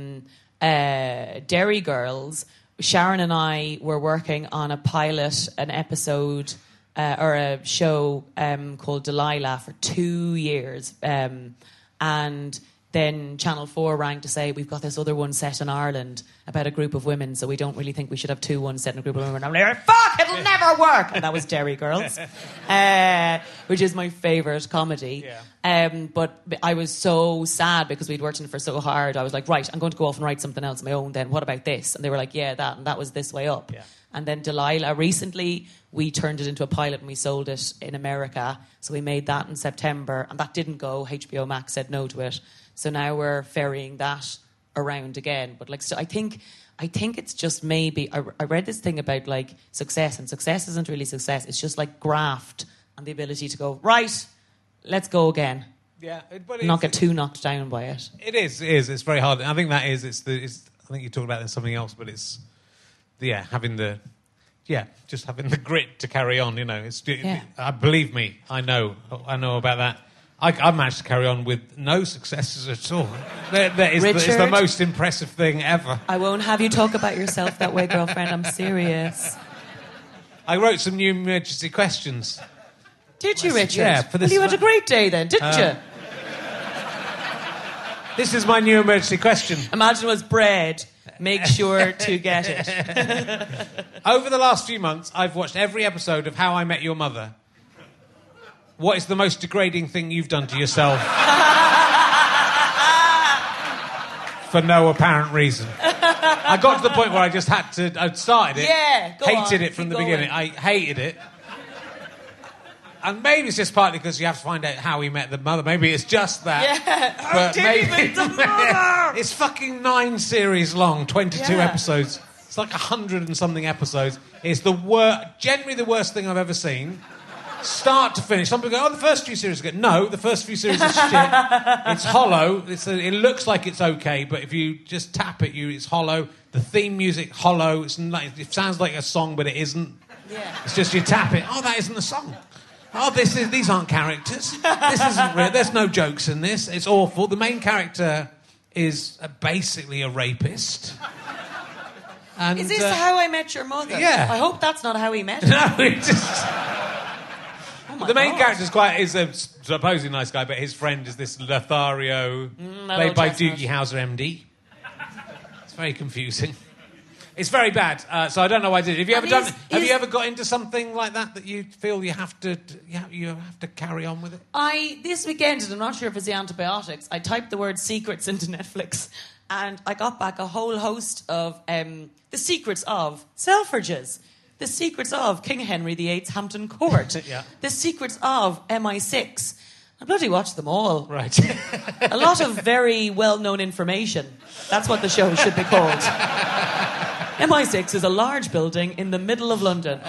Derry Girls. Sharon and I were working on an episode or a show called Delilah for 2 years, and then Channel 4 rang to say, we've got this other one set in Ireland about a group of women, so we don't really think we should have two ones set in a group of women. I'm like, fuck, it'll never work! And that was Derry Girls, which is my favourite comedy. Yeah. But I was so sad because we'd worked on it for so hard. I was like, right, I'm going to go off and write something else of my own then. What about this? And they were like, yeah, that. And that was This Way Up. Yeah. And then Delilah, recently, we turned it into a pilot and we sold it in America. So we made that in September. And that didn't go. HBO Max said no to it. So now we're ferrying that around again. But like, so I think it's just maybe I read this thing about like success, and success isn't really success. It's just like graft and the ability to go, right, let's go again. Yeah, but Not get too knocked down by it. It is. It's very hard. I think that is. I think you talked about it in something else, but it's having the grit to carry on. Believe me, I know about that. I managed to carry on with no successes at all. It's the most impressive thing ever. I won't have you talk about yourself that way, girlfriend. I'm serious. I wrote some new emergency questions. Did you, Richard? Yeah, for this. Well, you had a great day then, didn't you? This is my new emergency question. Imagine it was bread. Make sure to get it. Over the last few months, I've watched every episode of How I Met Your Mother. What is the most degrading thing you've done to yourself? For no apparent reason. I got to the point where I just had to... I'd started it. Yeah, go on. Hated it from the beginning. I hated it. And maybe it's just partly because you have to find out how he met the mother. Maybe it's just that. Yeah, how did he meet the mother? It's fucking 9 series long, 22 episodes. It's like 100 and something episodes. It's generally the worst thing I've ever seen. Start to finish. Some people go, the first few series are good. No, the first few series are shit. It's hollow. It looks like it's okay, but if you just tap it, it's hollow. The theme music, hollow. It sounds like a song, but it isn't. Yeah. It's just you tap it. Oh, that isn't a song. Oh, these aren't characters. This isn't real. There's no jokes in this. It's awful. The main character is basically a rapist. And, is this How I Met Your Mother? Yeah. I hope that's not how he met her. No, it just... The main character is a supposedly nice guy, but his friend is this Lothario, played by Doogie Howser, MD. It's very confusing. It's very bad, so I don't know why I did it. Have you ever got into something like that you feel you have to carry on with it? This weekend, and I'm not sure if it's the antibiotics, I typed the word secrets into Netflix, and I got back a whole host of the secrets of Selfridges. The secrets of King Henry VIII's Hampton Court. Yeah. The secrets of MI6. I bloody watched them all. Right. A lot of very well-known information. That's what the show should be called. MI6 is a large building in the middle of London.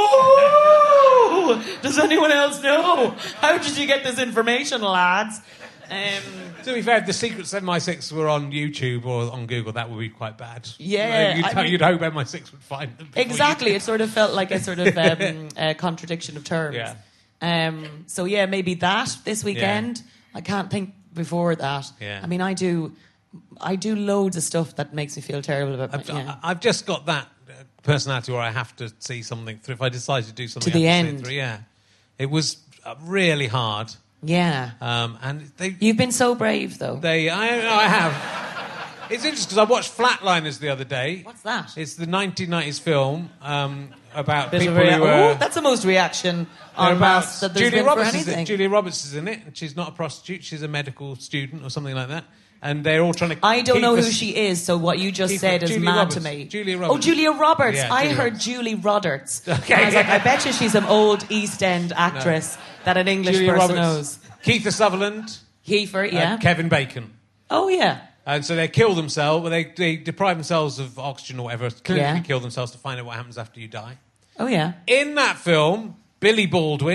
Ooh! Does anyone else know? How did you get this information, lads? To be fair, if the secrets of MI6 were on YouTube or on Google, that would be quite bad. Yeah. You'd hope MI6 would find them. Exactly. It sort of felt like a sort of a contradiction of terms. Yeah. So, yeah, maybe that this weekend. Yeah. I can't think before that. Yeah. I mean, I do loads of stuff that makes me feel terrible about I've just got that personality where I have to see something through. If I decide to do something... To the I have to end. see it through. Yeah. It was really hard. Yeah. And you've been so brave, though. I have. It's interesting because I watched Flatliners the other day. What's that? It's the 1990s film about Bit people of who... that's the most reaction on mass that there's been for anything. Julia Roberts is in it, and she's not a prostitute. She's a medical student or something like that. And they're all trying to... I don't know who she is, so what you just said is mad to me. Julia Roberts. Oh, Julia Roberts. Yeah, I heard Julie Roberts. Okay. And I was like, I bet you she's some old East End actress that an English Julia person Roberts. knows. Kiefer Sutherland. Kiefer, yeah. Kevin Bacon. Oh, yeah. And so they kill themselves, well, they deprive themselves of oxygen or whatever, clinically kill themselves to find out what happens after you die. Oh, yeah. In that film, Billy Baldwin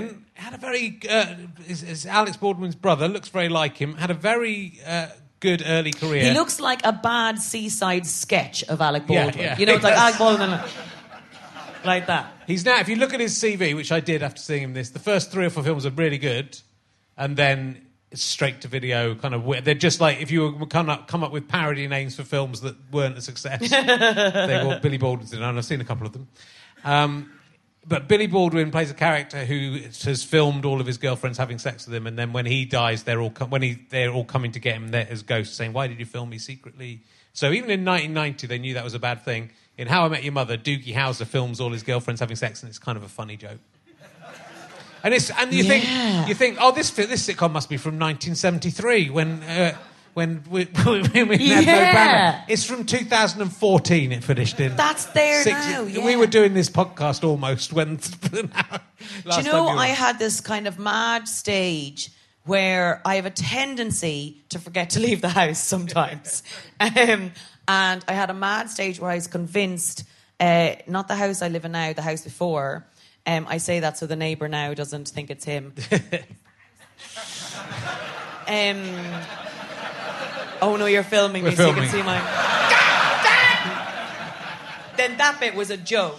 had a very is Alex Baldwin's brother, looks very like him. Had a very good early career. He looks like a bad seaside sketch of Alec Baldwin. Yeah, You know, it's like Alec Baldwin, like that. He's now, if you look at his CV, which I did after seeing him the first 3 or 4 films are really good, and then it's straight to video, kind of weird. They're just like, if you were come up with parody names for films that weren't a success, they were Billy Baldwin's in, and I've seen a couple of them. But Billy Baldwin plays a character who has filmed all of his girlfriends having sex with him, and then when he dies, they're all coming to get him there as ghosts, saying, "Why did you film me secretly?" So even in 1990, they knew that was a bad thing. In How I Met Your Mother, Doogie Howser films all his girlfriends having sex, and it's kind of a funny joke. And you think, oh, this sitcom must be from 1973 when we had no band. It's from 2014. It finished in. That's there now. Yeah. We were doing this podcast almost when. Do you know I had this kind of mad stage where I have a tendency to forget to leave the house sometimes, and I had a mad stage where I was convinced, not the house I live in now, the house before. I say that so the neighbour now doesn't think it's him. Oh no, you're filming me so you can see my... Then that bit was a joke.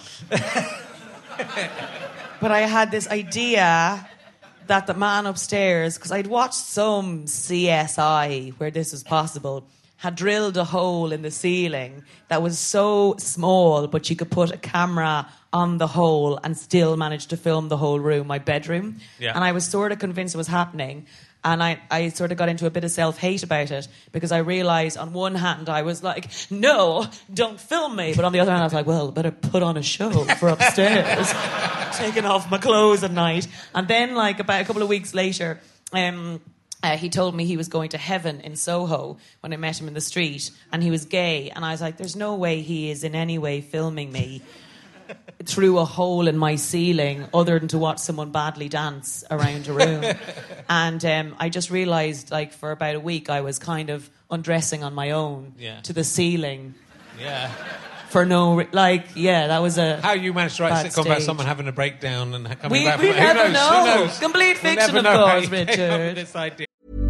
But I had this idea that the man upstairs, because I'd watched some CSI where this was possible, had drilled a hole in the ceiling that was so small, but you could put a camera on the hole and still manage to film the whole room, my bedroom. Yeah. And I was sort of convinced it was happening. And I sort of got into a bit of self-hate about it because I realised on one hand I was like, no, don't film me. But on the other hand I was like, well, better put on a show for upstairs. Taking off my clothes at night. And then like about a couple of weeks later, he told me he was going to heaven in Soho when I met him in the street. And he was gay. And I was like, there's no way he is in any way filming me through a hole in my ceiling other than to watch someone badly dance around a room. And I just realised, like, for about a week I was kind of undressing on my own to the ceiling. Yeah. For no... that was a... How you managed to write a sitcom about someone having a breakdown and coming back... We never know. Who knows? Complete fiction, of course, Richard. This idea.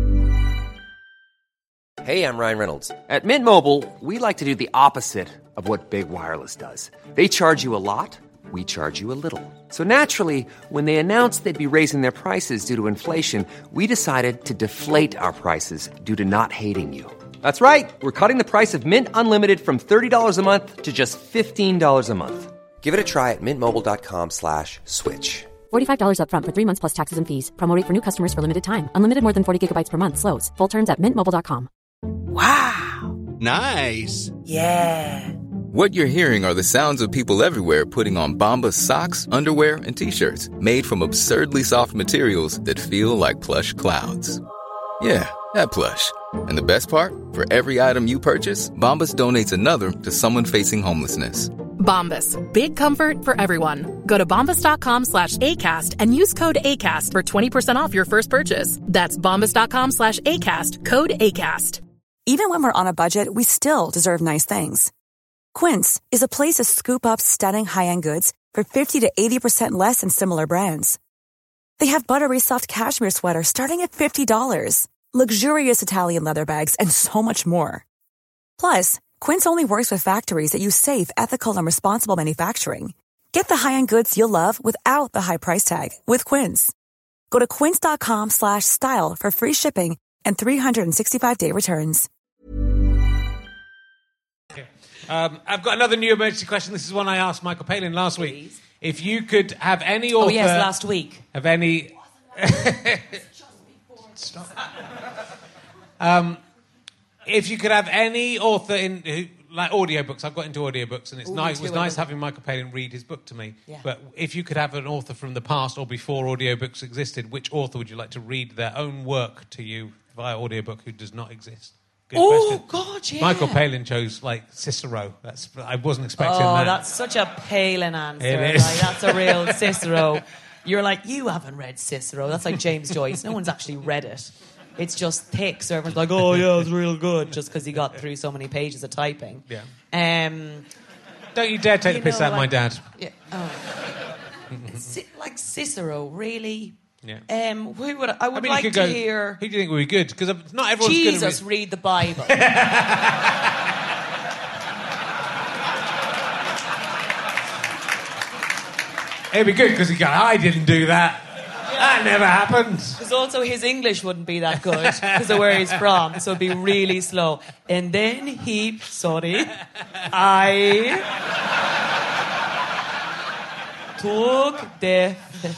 Hey, I'm Ryan Reynolds. At Mint Mobile, we like to do the opposite of what Big Wireless does. They charge you a lot, we charge you a little. So naturally, when they announced they'd be raising their prices due to inflation, we decided to deflate our prices due to not hating you. That's right. We're cutting the price of Mint Unlimited from $30 a month to just $15 a month. Give it a try at mintmobile.com/switch. $45 up front for 3 months plus taxes and fees. Promo rate for new customers for limited time. Unlimited more than 40 gigabytes per month. Slows full terms at mintmobile.com. Wow. Nice. Yeah. What you're hearing are the sounds of people everywhere putting on Bombas socks, underwear, and T-shirts made from absurdly soft materials that feel like plush clouds. Yeah, that plush. And the best part? For every item you purchase, Bombas donates another to someone facing homelessness. Bombas. Big comfort for everyone. Go to bombas.com/ACAST and use code ACAST for 20% off your first purchase. That's bombas.com/ACAST. Code ACAST. Even when we're on a budget, we still deserve nice things. Quince is a place to scoop up stunning high-end goods for 50 to 80% less than similar brands. They have buttery soft cashmere sweaters starting at $50, luxurious Italian leather bags, and so much more. Plus, Quince only works with factories that use safe, ethical, and responsible manufacturing. Get the high-end goods you'll love without the high price tag with Quince. Go to quince.com/style for free shipping and 365-day returns. I've got another new emergency question. This is one I asked Michael Palin last week. If you could have any author... Oh, yes, last week. Have any... Stop. If you could have any author in... like audiobooks. I've got into audiobooks, and it was nice having Michael Palin read his book to me. Yeah. But if you could have an author from the past or before audiobooks existed, which author would you like to read their own work to you via audiobook who does not exist? Good question. God, yeah. Michael Palin chose, like, Cicero. I wasn't expecting that. Oh, that's such a Palin answer. It is. Like, that's a real Cicero. You're like, you haven't read Cicero. That's like James Joyce. No one's actually read it. It's just thick, so everyone's like, oh, yeah, it's real good, just because he got through so many pages of typing. Yeah. Don't you dare take the piss out of my dad. Yeah. Oh. Like Cicero, really? Yeah. Who would I would mean, like you could to go, hear? Who do you think would be good? Because not everyone's Jesus, good at read the Bible. It'd be good because he'd go, I didn't do that. That never happened. Because also his English wouldn't be that good because of where he's from, so it'd be really slow. And then I took the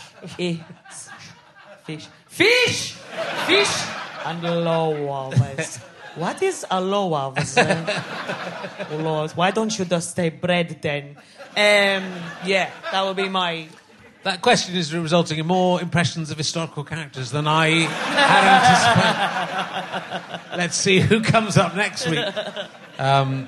fish, and loaves. What is a loaves? Loaves. Why don't you just say bread then? Yeah, that would be my... That question is resulting in more impressions of historical characters than I had anticipated. Let's see who comes up next week. I'm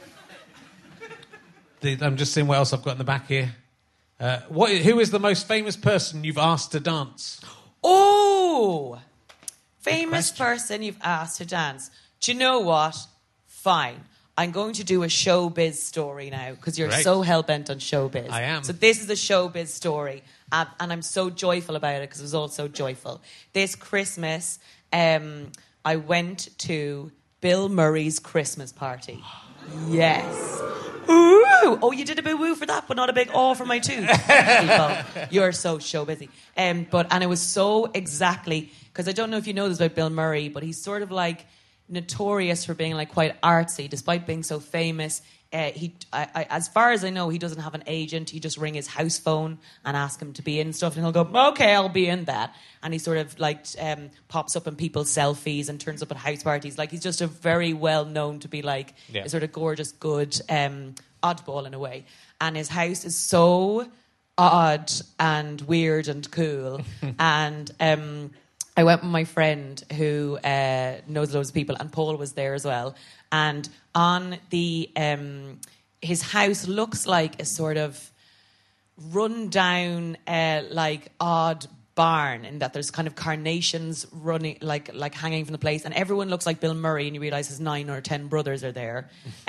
just seeing what else I've got in the back here. Who is the most famous person you've asked to dance? Oh! Famous person you've asked to dance. Do you know what? Fine. I'm going to do a showbiz story now because you're so hell-bent on showbiz. I am. So this is a showbiz story and I'm so joyful about it because it was all so joyful. This Christmas, I went to Bill Murray's Christmas party. Yes. Ooh! Oh, you did a big woo for that, but not a big aw for my tooth. People, you're so show busy. And it was so exactly, because I don't know if you know this about Bill Murray, but he's sort of like notorious for being like quite artsy, despite being so famous. As far as I know, he doesn't have an agent. He just ring his house phone and ask him to be in stuff, and he'll go, "Okay, I'll be in that." And he sort of like pops up in people's selfies and turns up at house parties. Like he's just a very well known to be like a sort of gorgeous, good oddball in a way. And his house is so odd and weird and cool. And I went with my friend who knows loads of people, and Paul was there as well. And on the his house looks like a sort of run-down, like odd barn, in that there's kind of carnations running, like hanging from the place, and everyone looks like Bill Murray, and you realise his 9 or 10 brothers are there.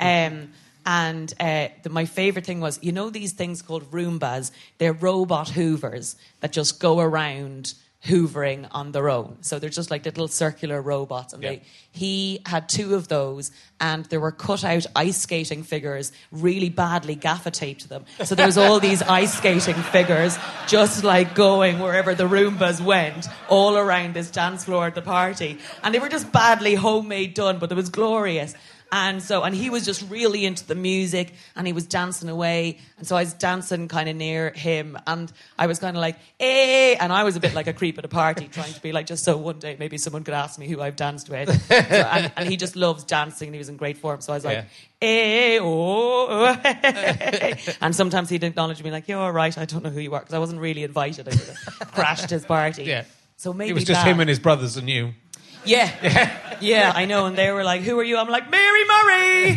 My favourite thing was, you know these things called Roombas? They're robot hoovers that just go around hoovering on their own. So they're just like little circular robots. And he had 2 of those, and there were cut out ice skating figures, really badly gaffer taped to them. So there was all these ice skating figures just like going wherever the Roombas went, all around this dance floor at the party. And they were just badly homemade done, but it was glorious. And he was just really into the music, and he was dancing away. And so I was dancing kind of near him, and I was kind of like, eh, and I was a bit like a creep at a party, trying to be like, just so one day maybe someone could ask me who I've danced with. And he just loves dancing, and he was in great form. So I was like, eh, oh. And sometimes he'd acknowledge me like, you're all right, I don't know who you are, because I wasn't really invited. I sort of crashed his party. Yeah. So maybe it was just him and his brothers and you. Yeah, I know. And they were like, who are you? I'm like, Mary Murray!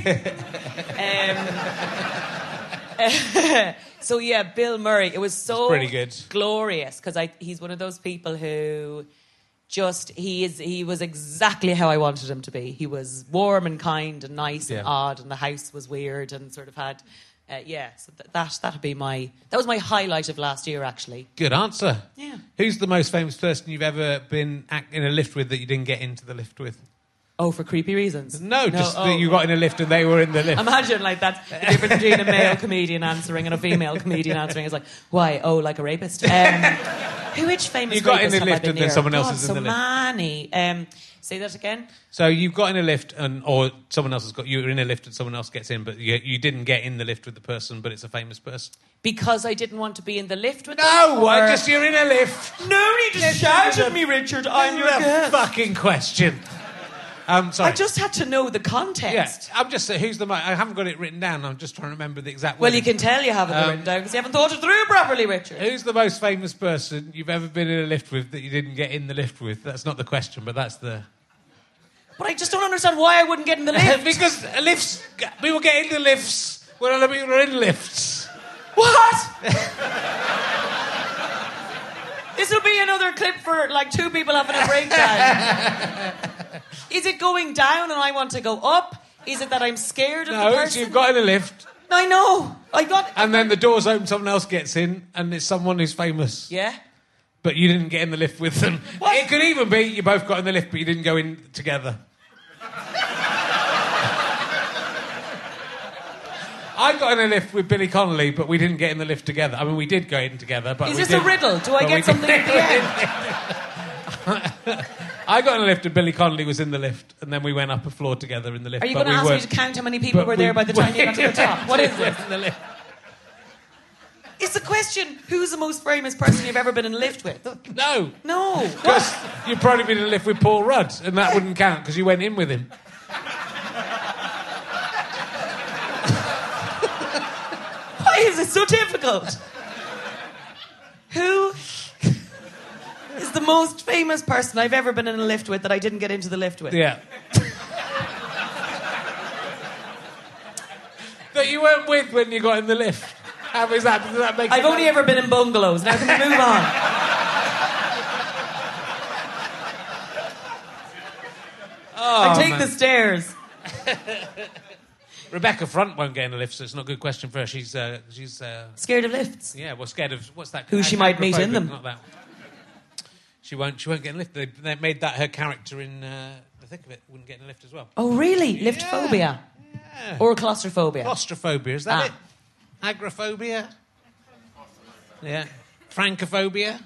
So yeah, Bill Murray. It was so pretty good. Glorious, because he's one of those people who he was exactly how I wanted him to be. He was warm and kind and nice and odd, and the house was weird and sort of had... so that was my highlight of last year, actually. Good answer. Yeah. Who's the most famous person you've ever been in a lift with that you didn't get into the lift with? Oh, for creepy reasons? No, that you got in a lift and they were in the lift. Imagine, like, that's the difference between a male comedian answering and a female comedian answering. It's like, why? Oh, like a rapist. Which famous you got in the rapist lift and then someone else is in the lift. So many. Say that again? So you've got in a lift, or someone else has got... You're in a lift and someone else gets in, but you didn't get in the lift with the person, but it's a famous person. Because I didn't want to be in the lift with them? No, just you're in a lift. No need to shout at me, Richard. I'm your guest. Fucking question. Sorry. I just had to know the context. Yeah, I'm just saying, who's the... I haven't got it written down. I'm just trying to remember the exact... Well, you can tell you haven't written down because you haven't thought it through properly, Richard. Who's the most famous person you've ever been in a lift with that you didn't get in the lift with? That's not the question, but that's the... But I just don't understand why I wouldn't get in the lift. Because lifts... People get in the lifts when other people are in lifts. What? This will be another clip for, like, 2 people having a breakdown. Is it going down and I want to go up? Is it that I'm scared of the person? No, so you've got in a lift. I know. And then the doors open, someone else gets in, and it's someone who's famous. Yeah. but you didn't get in the lift with them. What? It could even be you both got in the lift, but you didn't go in together. I got in a lift with Billy Connolly, but we didn't get in the lift together. I mean, we did go in together, but Is we this didn't. a riddle? Do I get something at the end? I got in the lift and Billy Connolly was in the lift, and then we went up a floor together in the lift. Are you but going to we ask me to count how many people but were there we by the time you got to the went top? What is this? in the lift. Is the question, who's the most famous person you've ever been in a lift with? No. No. Because you'd probably been in a lift with Paul Rudd, and that wouldn't count because you went in with him. Why is it so difficult? Who is the most famous person I've ever been in a lift with that I didn't get into the lift with? Yeah. That you weren't with when you got in the lift. How is that? Does that make I've only ever been in bungalows. Now can we move on? I take the stairs. Rebecca Front won't get in the lift, so it's not a good question for her. She's Scared of lifts. yeah, well, scared of what's that? Who she might meet in them. Not that. She won't get in the lift. They made that her character in The Thick of It. Wouldn't get in the lift as well. Oh, really? Lift phobia? Yeah. Or claustrophobia? Claustrophobia, is that it? Agoraphobia? Yeah. Francophobia?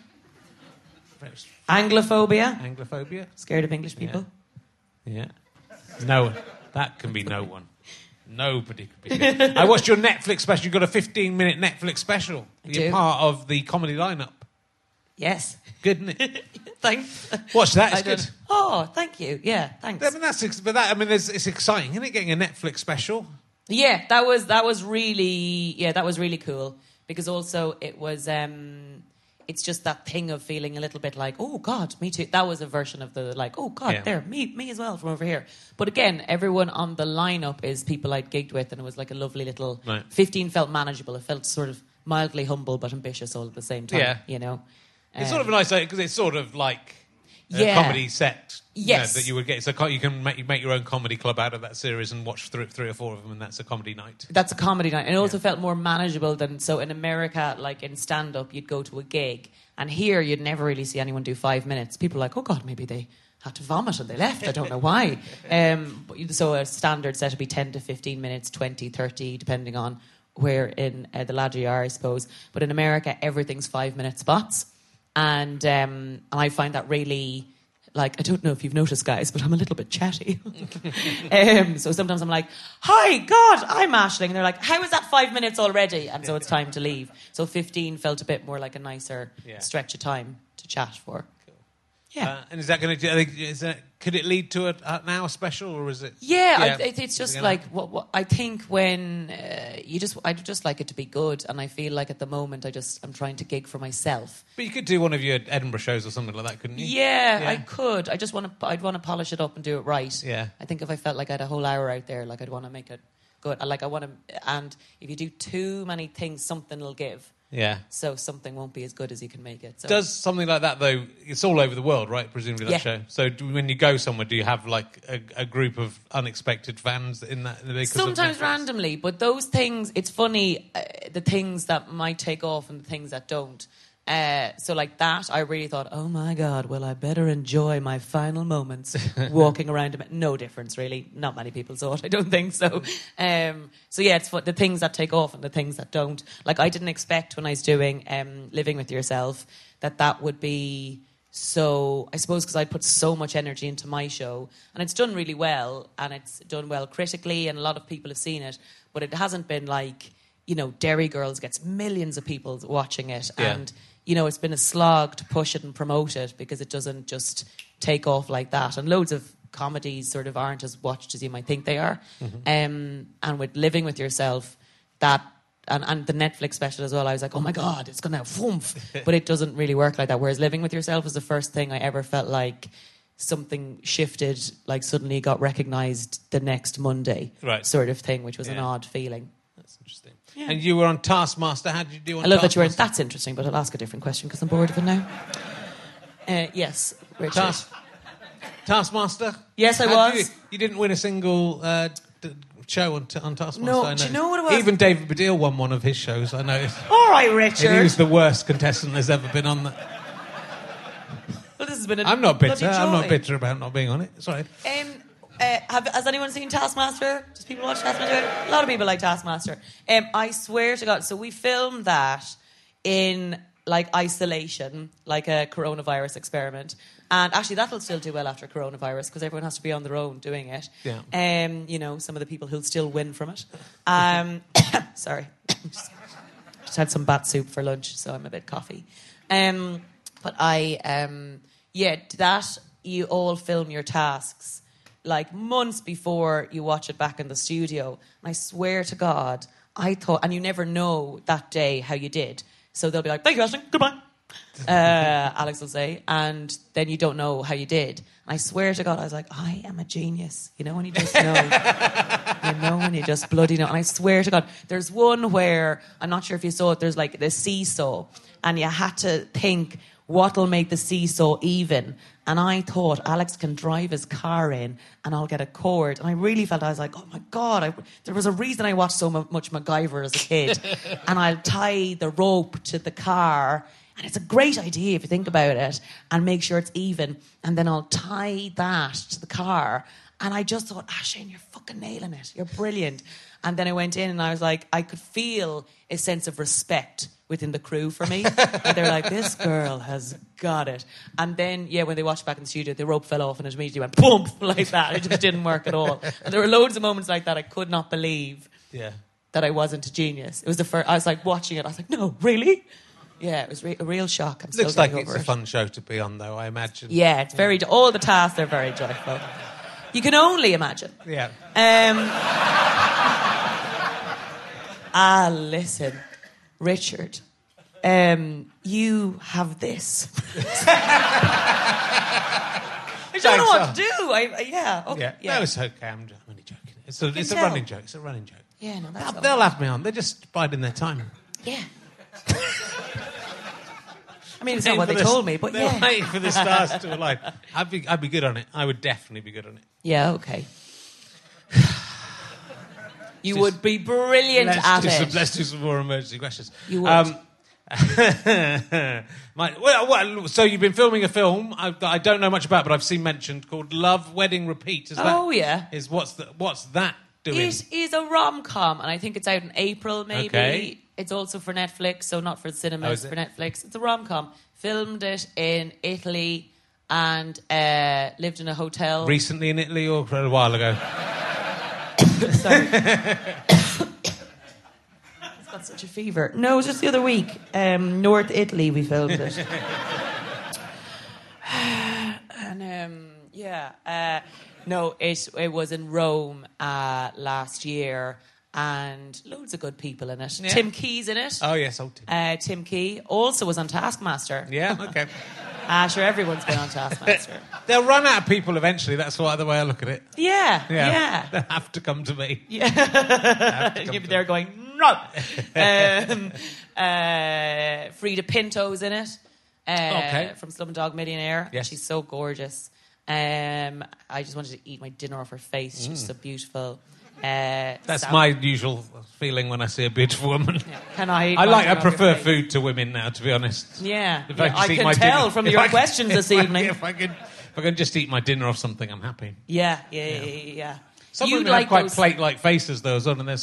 Anglophobia? Anglophobia? Scared of English people? Yeah. No one. That can be no one. Nobody could be scared. I watched your Netflix special. You've got a 15-minute Netflix special. You're do. part of the comedy lineup. Yes. Good, isn't it? Thanks. Watch that. It's I don't- good. Oh, thank you. Yeah, thanks. I mean, it's exciting, isn't it? Getting a Netflix special. Yeah, that was really cool because also it was it's just that thing of feeling a little bit like, oh God, me too. That was a version of the like, oh God, Yeah. there, me as well from over here. But again, everyone on the lineup is people I'd gigged with, and it was like a lovely little. Right. 15 felt manageable. It felt sort of mildly humble but ambitious all at the same time. Yeah. You know, It's sort of a nice because it's sort of like a Yeah. comedy set. Yes. That you would get. So you can make your own comedy club out of that series and watch three or four of them, and that's a comedy night. That's a comedy night. And it also felt more manageable than... So in America, like in stand-up, you'd go to a gig. And here, you'd never really see anyone do 5 minutes. People are like, oh, God, maybe they had to vomit and they left. I don't know why. So a standard set would be 10 to 15 minutes, 20, 30, depending on where in the ladder you are, I suppose. But in America, everything's 5-minute spots. And I find that really... Like, I don't know if you've noticed, guys, but I'm a little bit chatty. So sometimes I'm like, hi, God, I'm Aisling. And they're like, how is that 5 minutes already? And so it's time to leave. So 15 felt a bit more like a nicer stretch of time to chat for. Yeah. And is that going to... Could it lead to an hour special, or is it... Yeah, it's just like... What I think when I'd just like it to be good, and I feel like at the moment I'm trying to gig for myself. But you could do one of your Edinburgh shows or something like that, couldn't you? Yeah, I could. I'd want to polish it up and do it right. Yeah. I think if I felt like I had a whole hour out there, like I'd want to make it good. And if you do too many things, something will give. Yeah. So something won't be as good as you can make it. So. Does something like that, though, it's all over the world, right, presumably, that show? So when you go somewhere, do you have, like, a group of unexpected fans in that? Sometimes randomly, but those things, it's funny, the things that might take off and the things that don't. So like that, I really thought, oh my God, well, I better enjoy my final moments walking around. No difference, really. Not many people saw it, I don't think so. So yeah, it's the things that take off and the things that don't. Like, I didn't expect when I was doing Living With Yourself that would be so... I suppose because I'd put so much energy into my show, and it's done really well, and it's done well critically, and a lot of people have seen it, but it hasn't been like, you know, Derry Girls gets millions of people watching it, and... You know, it's been a slog to push it and promote it because it doesn't just take off like that. And loads of comedies sort of aren't as watched as you might think they are. Mm-hmm. And with Living With Yourself, that... And the Netflix special as well, I was like, oh my God, it's going to whoomph. But it doesn't really work like that. Whereas Living With Yourself was the first thing I ever felt like something shifted, like suddenly got recognised the next Monday. Right. Sort of thing, which was an odd feeling. That's interesting. Yeah. And you were on Taskmaster. How did you do on I love that you were... Taskmaster? That's interesting, but I'll ask a different question because I'm bored of it now. Yes, Richard. Taskmaster? Yes, I How was. You didn't win a single show on Taskmaster, No, I know. do you know what it was? Even David Baddiel won one of his shows, I know. All right, Richard. And he was the worst contestant there's ever been on that. been a I'm not bitter. bloody joy. I'm not bitter about not being on it. Sorry. Has anyone seen Taskmaster? Does people watch Taskmaster? A lot of people like Taskmaster. I swear to God. So we filmed that in like isolation, like a coronavirus experiment. And actually, that'll still do well after coronavirus because everyone has to be on their own doing it. Yeah. You know, some of the people who'll still win from it. Sorry. Just had some bat soup for lunch, so I'm a bit coffee. But that you all film your tasks like months before you watch it back in the studio. And I swear to God, I thought, and you never know that day how you did. So they'll be like, thank you, Ashton, goodbye. Alex will say, and then you don't know how you did. And I swear to God, I was like, I am a genius. You know when you just know. You know when you just bloody know. And I swear to God, there's one where, I'm not sure if you saw it, there's like the seesaw, and you had to think, what'll make the seesaw even? And I thought, Alex can drive his car in and I'll get a cord. And I really felt, I was like, oh my God, there was a reason I watched so much MacGyver as a kid. And I'll tie the rope to the car. And it's a great idea if you think about it. And make sure it's even. And then I'll tie that to the car. And I just thought, Shane, you're fucking nailing it. You're brilliant. And then I went in and I was like, I could feel a sense of respect within the crew for me. And they're like, this girl has got it. And then, when they watched back in the studio, the rope fell off and it immediately went boom, like that. It just didn't work at all. And there were loads of moments like that. I could not believe that I wasn't a genius. It was the first, I was like watching it. I was like, no, really? Yeah, it was a real shock. I'm still Looks like getting it's over a it. fun show to be on, though, I imagine. Yeah, it's very, all the tasks are very joyful. You can only imagine. Yeah. Listen, Richard, you have this. I don't know what to do. Okay, Yeah. No, it's okay. I'm only joking. It's a running joke. It's a running joke. Yeah, no, that's all They'll right. have me on. They're just biding their time. Yeah. I mean, it's not what they told me, but they're waiting for the stars to align. I'd be good on it. I would definitely be good on it. Yeah, okay. You would be brilliant at it. Let's do some more emergency questions. You would. So you've been filming a film I don't know much about, but I've seen mentioned, called Love, Wedding, Repeat. Yeah. What's that doing? It is a rom-com, and I think it's out in April, maybe. Okay. It's also for Netflix, so not for the cinemas, for Netflix. It's a rom-com. Filmed it in Italy and lived in a hotel. Recently in Italy or a while ago? Sorry. It's got such a fever. No, it was just the other week. North Italy, we filmed it. No, it was in Rome last year, and loads of good people in it. Yeah. Tim Key's in it. Oh, yes, Tim. Tim Key also was on Taskmaster. Yeah, okay. Sure, everyone's been on Taskmaster. They'll run out of people eventually. That's the way I look at it. Yeah. They'll have to come to me. Yeah. You'll be there going, no. Frida Pinto's in it. From Slumdog Millionaire. Yes. She's so gorgeous. I just wanted to eat my dinner off her face. She's so beautiful. That's my usual feeling when I see a beautiful woman. Can I? I prefer food to women now, to be honest. Yeah, If I I just eat can my tell dinner- from if your I can- questions this evening. If I can just eat my dinner off something, I'm happy. Yeah. Some You'd women like have quite those- plate-like faces, though, as well, and there's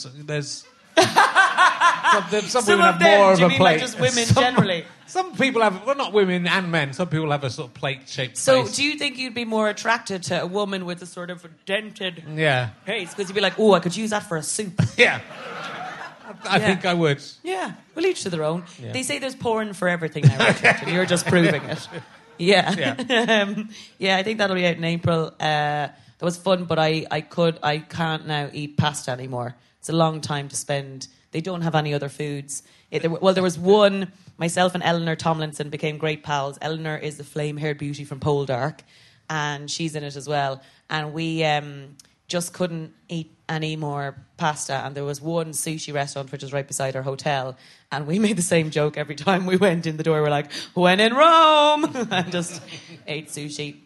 some Some women of have them, more do of you a mean plate. like just women generally? Some people have, well, not women and men. Some people have a sort of plate-shaped So, face. do you think you'd be more attracted to a woman with a sort of dented Yeah, face? Because you'd be like, oh, I could use that for a soup. yeah. I think I would. Yeah, well, each to their own. Yeah. They say there's porn for everything now, Richard, and you're just proving it. Yeah. I think that'll be out in April. That was fun, but I can't now eat pasta anymore. It's a long time to spend. They don't have any other foods. There was one. Myself and Eleanor Tomlinson became great pals. Eleanor is the flame-haired beauty from Poldark, and she's in it as well. And we just couldn't eat any more pasta. And there was one sushi restaurant which was right beside our hotel, and we made the same joke every time we went in the door. We're like, "When in Rome," and just ate sushi.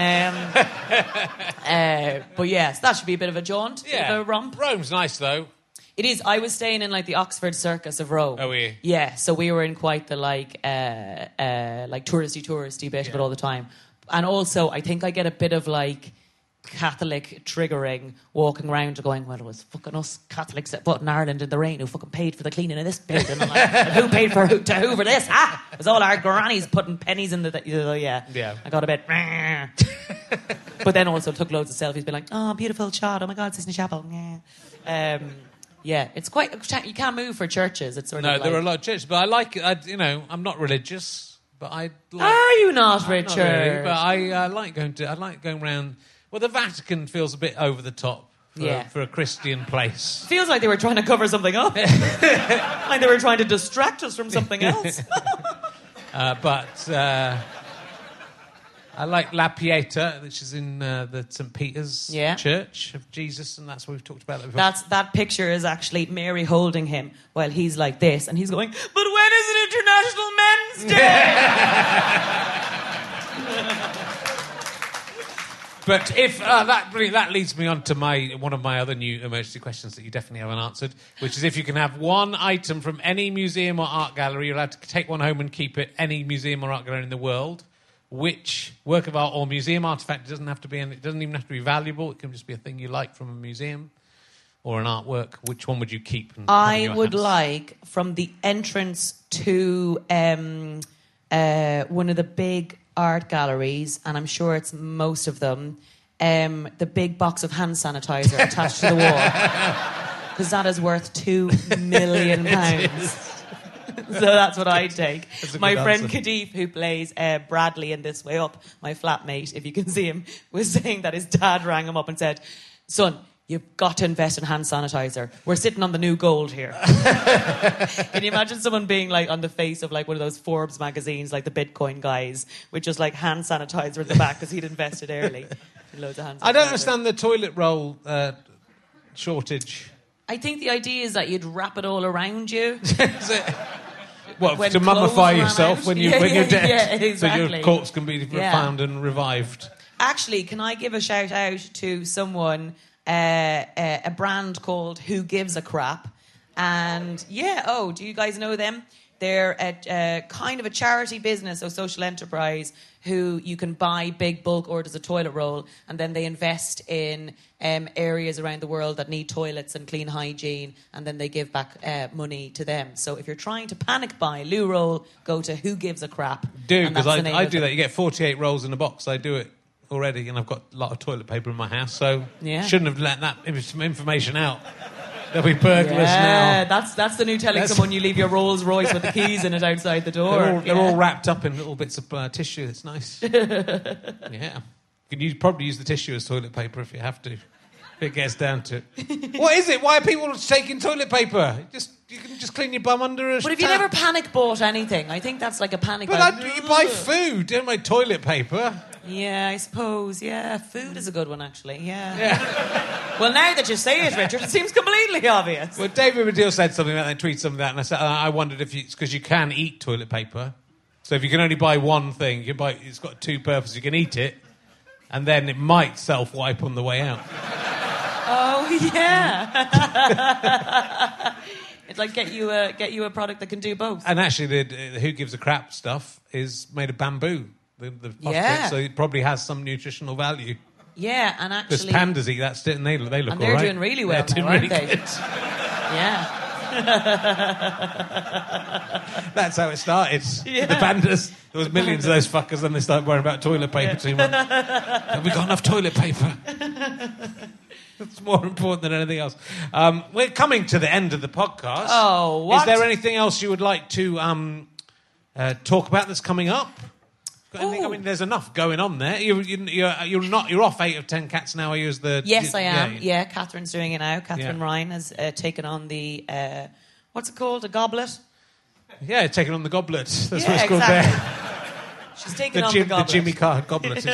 But yes, that should be a bit of a jaunt, bit of a romp. Rome's nice, though. It is. I was staying in like the Oxford Circus of Rome. Oh, were you? Yeah, so we were in quite the touristy bit of it all the time. And also, I think I get a bit of like Catholic triggering walking around going, well, it was fucking us Catholics that put in Ireland in the rain who fucking paid for the cleaning of this building. And like, who paid to hoover this? It was all our grannies putting pennies in the... Yeah. I got a bit... But then also took loads of selfies, being like, oh, beautiful shot. Oh my God, Sistine Chapel. Yeah, it's quite... You can't move for churches. It's sort of like... there are a lot of churches, but I like... I'm not religious, but I like... Are you not, Richard? Not really, but I like going around... Well, the Vatican feels a bit over the top for a Christian place. Feels like they were trying to cover something up. Like they were trying to distract us from something else. But I like La Pieta, which is in the St. Peter's Church of Jesus, and that's what we've talked about that before. That picture is actually Mary holding him while he's like this, and he's going, but when is it International Men's Day? But if that leads me on to one of my other new emergency questions that you definitely haven't answered, which is if you can have one item from any museum or art gallery, you're allowed to take one home and keep it, any museum or art gallery in the world, which work of art or museum artifact, it doesn't even have to be valuable, it can just be a thing you like from a museum or an artwork, which one would you keep? I would like, from the entrance to one of the big art galleries, and I'm sure it's most of them, the big box of hand sanitizer attached to the wall, because that is worth £2 million. So that's what I'd take. My friend Kadif, who plays Bradley in This Way Up, my flatmate, if you can see him, was saying that his dad rang him up and said, son, you've got to invest in hand sanitizer. We're sitting on the new gold here. Can you imagine someone being like on the face of like one of those Forbes magazines, like the Bitcoin guys, with just like hand sanitizer at the back because he'd invested early in loads of hand sanitizer. I don't understand the toilet roll shortage. I think the idea is that you'd wrap it all around you. What, to mummify yourself when you're dead? Yeah, exactly. So your corpse can be found and revived. Actually, can I give a shout out to someone... a brand called Who Gives a Crap, and do you guys know them? They're a kind of a charity business or social enterprise who you can buy big bulk orders of toilet roll, and then they invest in areas around the world that need toilets and clean hygiene, and then they give back money to them. So if you're trying to panic buy loo roll, go to Who Gives a Crap. Because I do that. You get 48 rolls in a box. I do it already, and I've got a lot of toilet paper in my house, so shouldn't have let that information out. There'll be burglars now. That's the new telling someone you leave your Rolls Royce with the keys in it outside the door. They're all wrapped up in little bits of tissue. It's nice. Yeah. You probably use the tissue as toilet paper if you have to. If it gets down to it. What is it? Why are people taking toilet paper? You can just clean your bum under a But if you never panic bought anything, I think that's like a panic buy. But you buy food, don't buy toilet paper. Yeah, I suppose. Yeah, food is a good one, actually. Yeah. Well, now that you say it, Richard, it seems completely obvious. Well, David Baddiel said something about that, tweeted something like that, and I said, I wondered if it's because you can eat toilet paper. So if you can only buy one thing, it's got two purposes. You can eat it, and then it might self-wipe on the way out. Oh, yeah. It's like get you a product that can do both. And actually, the Who Gives a Crap stuff is made of bamboo. So it probably has some nutritional value. Yeah, and actually... There's pandas eat that, and they look all right. And they're doing really well now, aren't they? Yeah. That's how it started. Yeah. The pandas. There was millions of those fuckers, and they started worrying about toilet paper too much. Have we got enough toilet paper? It's more important than anything else. We're coming to the end of the podcast. Oh, what? Is there anything else you would like to talk about that's coming up? I mean, there's enough going on there. You're off 8 of 10 Cats now. Are you? Yes, I am. Yeah, Catherine's doing it now. Catherine Ryan has taken on the what's it called? A goblet. Yeah, taking on the goblet. That's what it's called there. She's taken on the goblet. The Jimmy Carr goblet is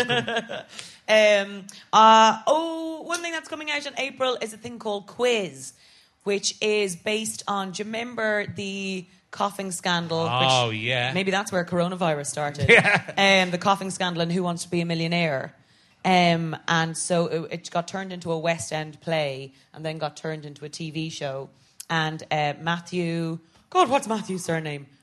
called. One thing that's coming out in April is a thing called Quiz, which is based on. Do you remember the coughing scandal? Oh, yeah. Maybe that's where coronavirus started. Yeah. The coughing scandal and Who Wants to Be a Millionaire. And so it got turned into a West End play and then got turned into a TV show. And Matthew... God, what's Matthew's surname?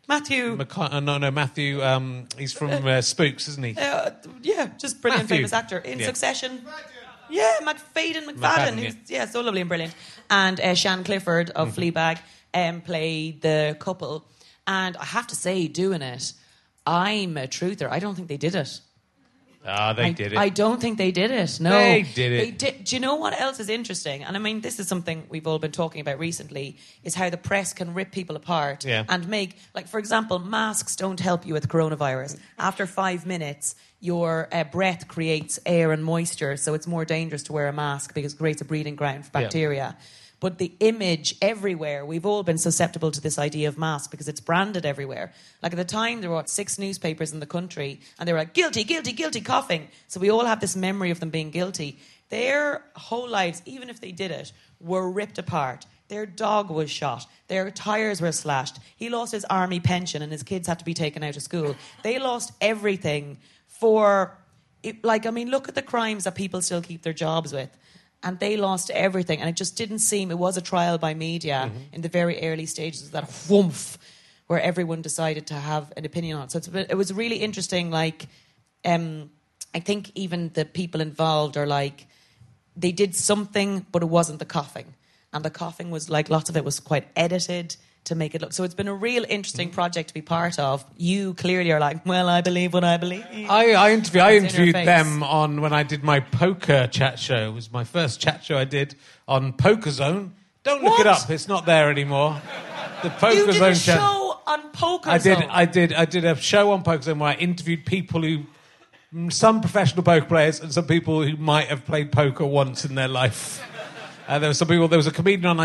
Matthew. Matthew. He's from Spooks, isn't he? Yeah, just brilliant, Matthew. famous actor. In Yeah. Succession. Yeah, McFadden, who's so lovely and brilliant. And Shan Clifford of Fleabag played the couple. And I have to say, doing it, I'm a truther. I don't think they did it. They did it. I don't think they did it. No, They did it. Do you know what else is interesting? And I mean, this is something we've all been talking about recently, is how the press can rip people apart and make, like, for example, masks don't help you with coronavirus. After 5 minutes, your breath creates air and moisture, so it's more dangerous to wear a mask because it creates a breeding ground for bacteria. But the image everywhere, we've all been susceptible to this idea of mask because it's branded everywhere. Like at the time, there were 6 newspapers in the country and they were like, guilty, guilty, guilty, coughing. So we all have this memory of them being guilty. Their whole lives, even if they did it, were ripped apart. Their dog was shot. Their tyres were slashed. He lost his army pension and his kids had to be taken out of school. They lost everything for, look at the crimes that people still keep their jobs with. And they lost everything. And it just didn't seem... It was a trial by media in the very early stages of that whoomph where everyone decided to have an opinion on it. So it was really interesting. Like, I think even the people involved are like... They did something, but it wasn't the coughing. And the coughing was like... Lots of it was quite edited to make it look... So it's been a real interesting project to be part of. You clearly are like, well, I believe what I believe. I interviewed them on when I did my poker chat show. It was my first chat show I did on Poker Zone. Don't look it up. It's not there anymore. The Poker You did Zone a show on Poker Zone? I did a show on Poker Zone where I interviewed people who... Some professional poker players and some people who might have played poker once in their life. There was a comedian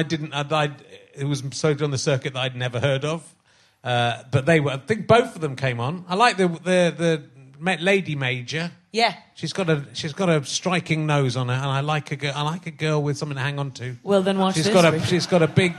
who was sold on the circuit that I'd never heard of. But I think both of them came on. I like the Lady Major. Yeah. She's got a striking nose on her, and I like a girl with something to hang on to. Well, then watch this. She's got a big...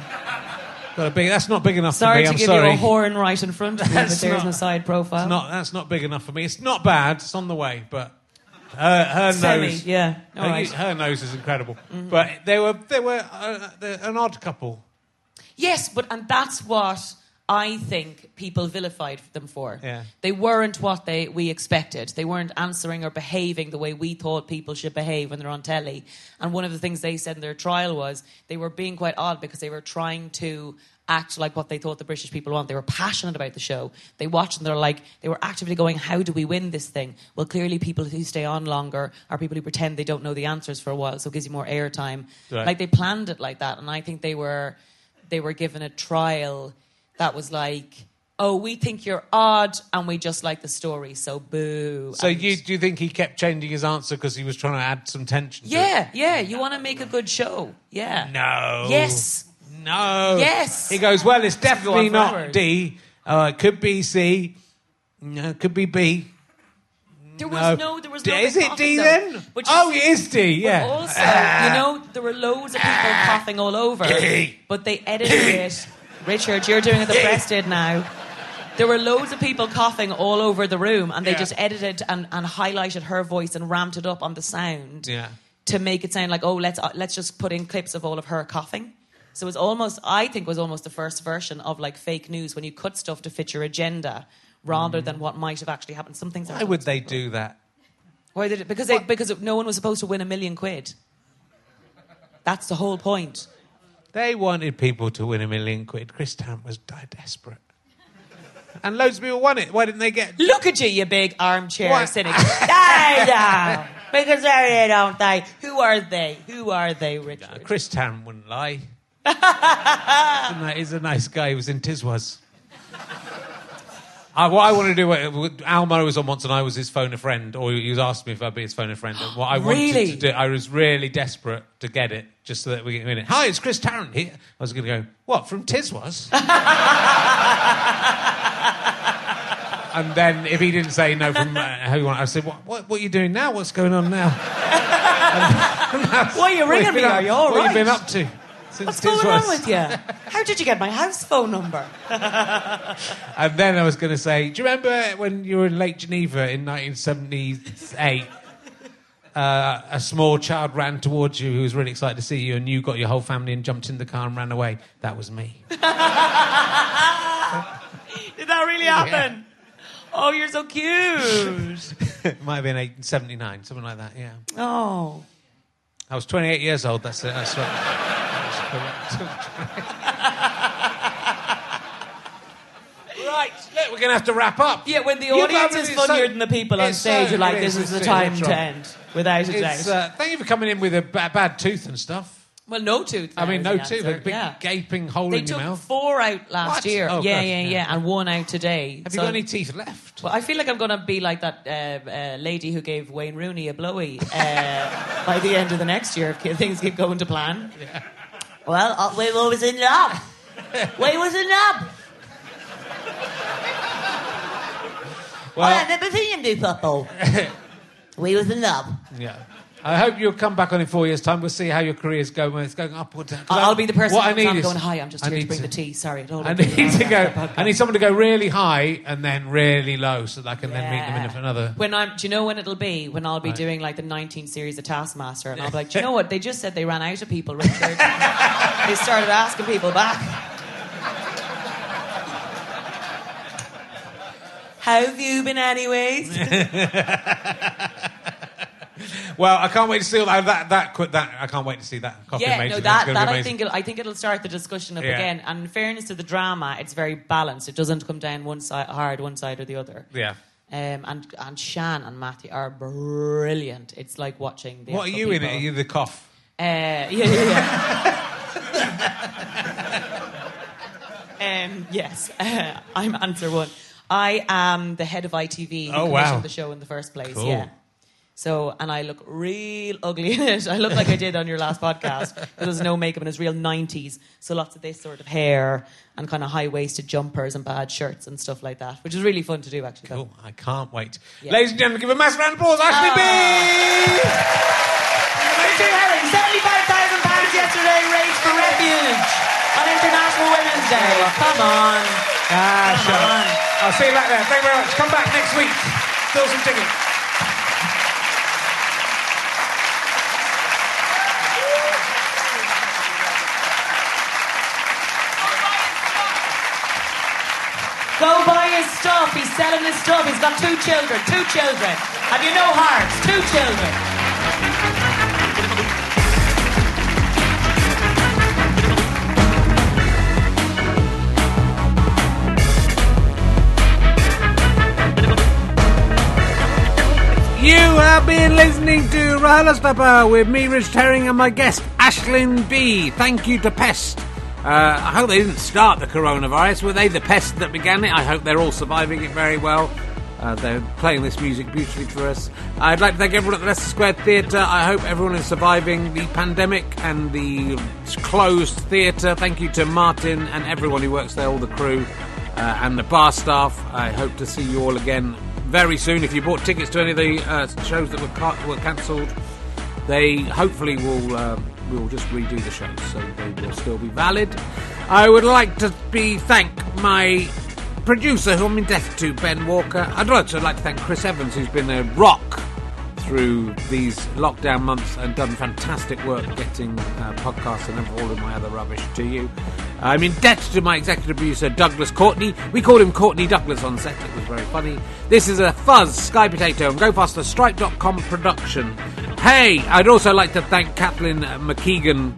That's not big enough sorry for me. to give you a horn right in front of you, but there's no side profile. That's not big enough for me. It's not bad. It's on the way, but... Her nose, her nose is incredible. Mm-hmm. But they were an odd couple. Yes, and that's what I think people vilified them for. Yeah. They weren't what we expected. They weren't answering or behaving the way we thought people should behave when they're on telly. And one of the things they said in their trial was they were being quite odd because they were trying to act like what they thought the British people want. They were passionate about the show. They watched and they were actively going, how do we win this thing? Well, clearly people who stay on longer are people who pretend they don't know the answers for a while, so it gives you more airtime. Right. Like, they planned it like that, and I think they were given a trial that was like, oh, we think you're odd and we just like the story, so boo. So do you think he kept changing his answer because he was trying to add some tension to it? Yeah, you want to make a good show. Yeah. No. Yes. No. Yes. He goes, well, it's definitely not D. It could be C. No, it could be B. There was no Is it D though. then? But It is D, yeah. But also, there were loads of people coughing all over. But they edited it. Richard, you're doing it the press did now. There were loads of people coughing all over the room, and they just edited and highlighted her voice and ramped it up on the sound to make it sound like, oh, let's just put in clips of all of her coughing. So it was almost the first version of like fake news when you cut stuff to fit your agenda rather than what might have actually happened. Some things. Why would they do that? Why did it? Because no one was supposed to win £1 million. That's the whole point. They wanted people to win £1 million. Chris Tarrant was desperate. And loads of people won it. Why didn't they get... Look at you big armchair cynic. Because they don't they. Who are they, Richard? Chris Tarrant wouldn't lie. He's a nice guy. He was in Tiswas. What I want to do... Al Murray was on once and I was his phone a friend, or he was asking me if I'd be his phone a friend. And what I wanted to do... I was really desperate to get it, just so that we get in it. Hi, it's Chris Tarrant here. I was going to go, what, from Tiswas? And then if he didn't say no from who you want, I said, what are you doing now? What's going on now? Why are you ringing me? Are you all right? What have you been up to? What's going on with you? How did you get my house phone number? And then I was going to say, do you remember when you were in Lake Geneva in 1978? A small child ran towards you who was really excited to see you, and you got your whole family and jumped in the car and ran away. That was me. that really happen? Oh, you're so cute. It might have been 1979, something like that, yeah. Oh. I was 28 years old, that's right. That's correct. Right, look, we're going to have to wrap up. Yeah, when the audience is funnier than the people on stage, you're like, this is the time to end, without a doubt. Thank you for coming in with a bad tooth and stuff. Well, no tooth. I mean, no tooth, a answer. big gaping hole They in your took mouth. 4 out last What? year. Oh, yeah, and 1 out today. Have you got any teeth left? Well, I feel like I'm going to be like that lady who gave Wayne Rooney a blowy by the end of the next year if things keep going to plan. Yeah. Well, Wayne was in love. Wayne was in love. Well, I never seen him do football. We was in love. Yeah. I hope you'll come back on in 4 years' time. We'll see how your career's going, when it's going up or down. I'll be the person what I need is, going, hi, I'm just here to bring the tea. Sorry. I need someone to go really high and then really low so that I can then meet them in another... Do you know when it'll be? When I'll be doing like the 19th series of Taskmaster and I'll be like, do you know what? They just said they ran out of people, Richard. They started asking people back. How have you been anyways? Well, I can't wait to see that. I can't wait to see that. Yeah, no, that I think it'll start the discussion up again. And in fairness to the drama, it's very balanced. It doesn't come down one side or the other. Yeah. And Shan and Matthew are brilliant. It's like watching the. What are you people. in it? Are you the cough? Yeah. Yes, I'm answer 1. I am the head of ITV who commissioned the show in the first place. Cool. Yeah. So, and I look real ugly in it. I look like I did on your last podcast. There's no makeup and it's real 90s. So lots of this sort of hair and kind of high-waisted jumpers and bad shirts and stuff like that, which is really fun to do, actually. Cool. Though. I can't wait. Yeah. Ladies and gentlemen, give a massive round of applause. Ashley B! Richard Herring, £75,000 yesterday raised for refuge on International Women's Day. Come on. Come on. I'll see you back there. Thank you very much. Come back next week. Still some tickets. Go buy his stuff. He's selling his stuff. He's got 2 children. 2 children. Have you no hearts? 2 children. You have been listening to RHLSTP with me, Rich Herring, and my guest, Aisling Bea. Thank you to Pest. I hope they didn't start the coronavirus. Were they the pest that began it? I hope they're all surviving it very well. They're playing this music beautifully for us. I'd like to thank everyone at the Leicester Square Theatre. I hope everyone is surviving the pandemic and the closed theatre. Thank you to Martin and everyone who works there, all the crew and the bar staff. I hope to see you all again very soon. If you bought tickets to any of the shows that were cancelled, they hopefully will just redo the shows, so they will still be valid. I would like to thank my producer, who I'm indebted to, Ben Walker. I'd also like to thank Chris Evans, who's been a rock through these lockdown months and done fantastic work getting podcasts and all of my other rubbish to you. I'm indebted to my executive producer, Douglas Courtney. We called him Courtney Douglas on set. It was very funny. This is a Fuzz, Sky Potato, and GoFasterStripe.com production. Hey, I'd also like to thank Kathleen McKeegan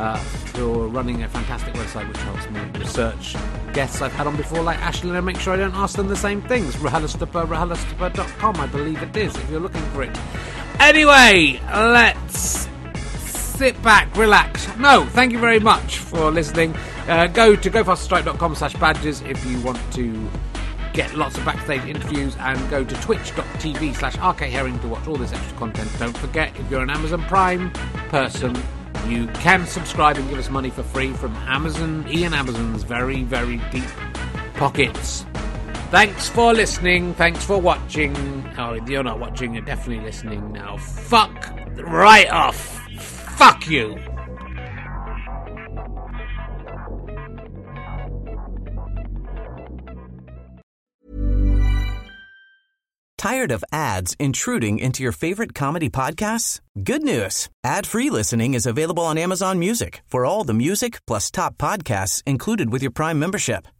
for running a fantastic website which helps me research guests I've had on before, like Aisling, and make sure I don't ask them the same things. RHLSTP.com, I believe it is, if you're looking for it. Anyway, let's sit back, relax. No, thank you very much for listening. Go to GoFasterStripe.com/badges if you want to get lots of backstage interviews, and go to twitch.tv/RKHerring to watch all this extra content. Don't forget, if you're an Amazon Prime person, you can subscribe and give us money for free from Ian Amazon's very, very deep pockets. Thanks for listening. Thanks for watching. Oh, you're not watching, you're definitely listening now. Fuck right off. Fuck you. Tired of ads intruding into your favorite comedy podcasts? Good news. Ad-free listening is available on Amazon Music for all the music plus top podcasts included with your Prime membership.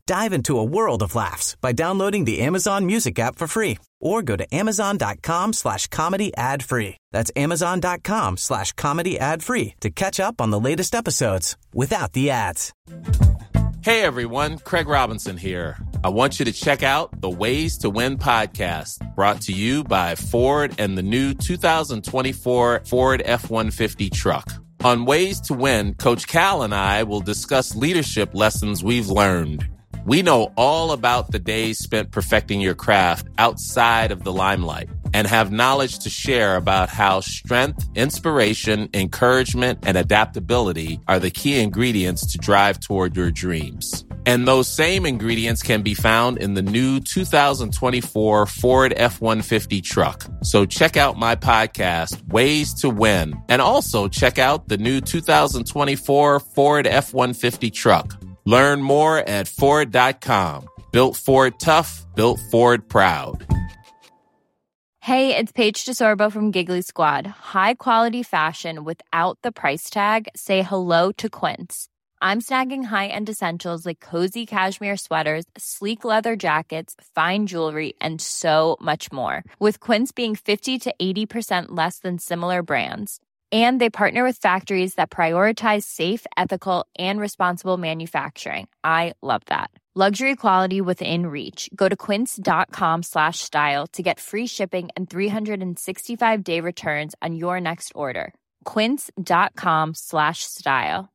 Dive into a world of laughs by downloading the Amazon Music app for free or go to amazon.com/comedy ad free. That's amazon.com/comedy ad free to catch up on the latest episodes without the ads. Hey everyone, Craig Robinson here. I want you to check out the Ways to Win podcast, brought to you by Ford and the new 2024 Ford F-150 truck. On Ways to Win, Coach Cal and I will discuss leadership lessons we've learned. We know all about the days spent perfecting your craft outside of the limelight and have knowledge to share about how strength, inspiration, encouragement, and adaptability are the key ingredients to drive toward your dreams. And those same ingredients can be found in the new 2024 Ford F-150 truck. So check out my podcast, Ways to Win, and also check out the new 2024 Ford F-150 truck. Learn more at Ford.com. Built Ford tough, built Ford proud. Hey, it's Paige DeSorbo from Giggly Squad. High quality fashion without the price tag. Say hello to Quince. I'm snagging high-end essentials like cozy cashmere sweaters, sleek leather jackets, fine jewelry, and so much more. With Quince being 50 to 80% less than similar brands. And they partner with factories that prioritize safe, ethical, and responsible manufacturing. I love that. Luxury quality within reach. Go to quince.com/style to get free shipping and 365-day returns on your next order. Quince.com/style.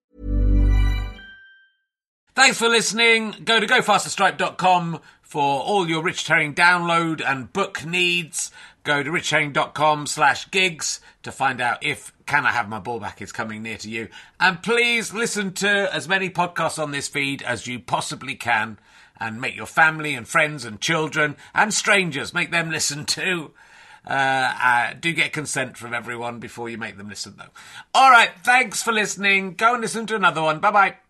Thanks for listening. Go to gofasterstripe.com for all your Rich Herring download and book needs. Go to richherring.com/gigs to find out if Can I Have My Ball Back is coming near to you. And please listen to as many podcasts on this feed as you possibly can and make your family and friends and children and strangers, make them listen too. Do get consent from everyone before you make them listen, though. All right, thanks for listening. Go and listen to another one. Bye-bye.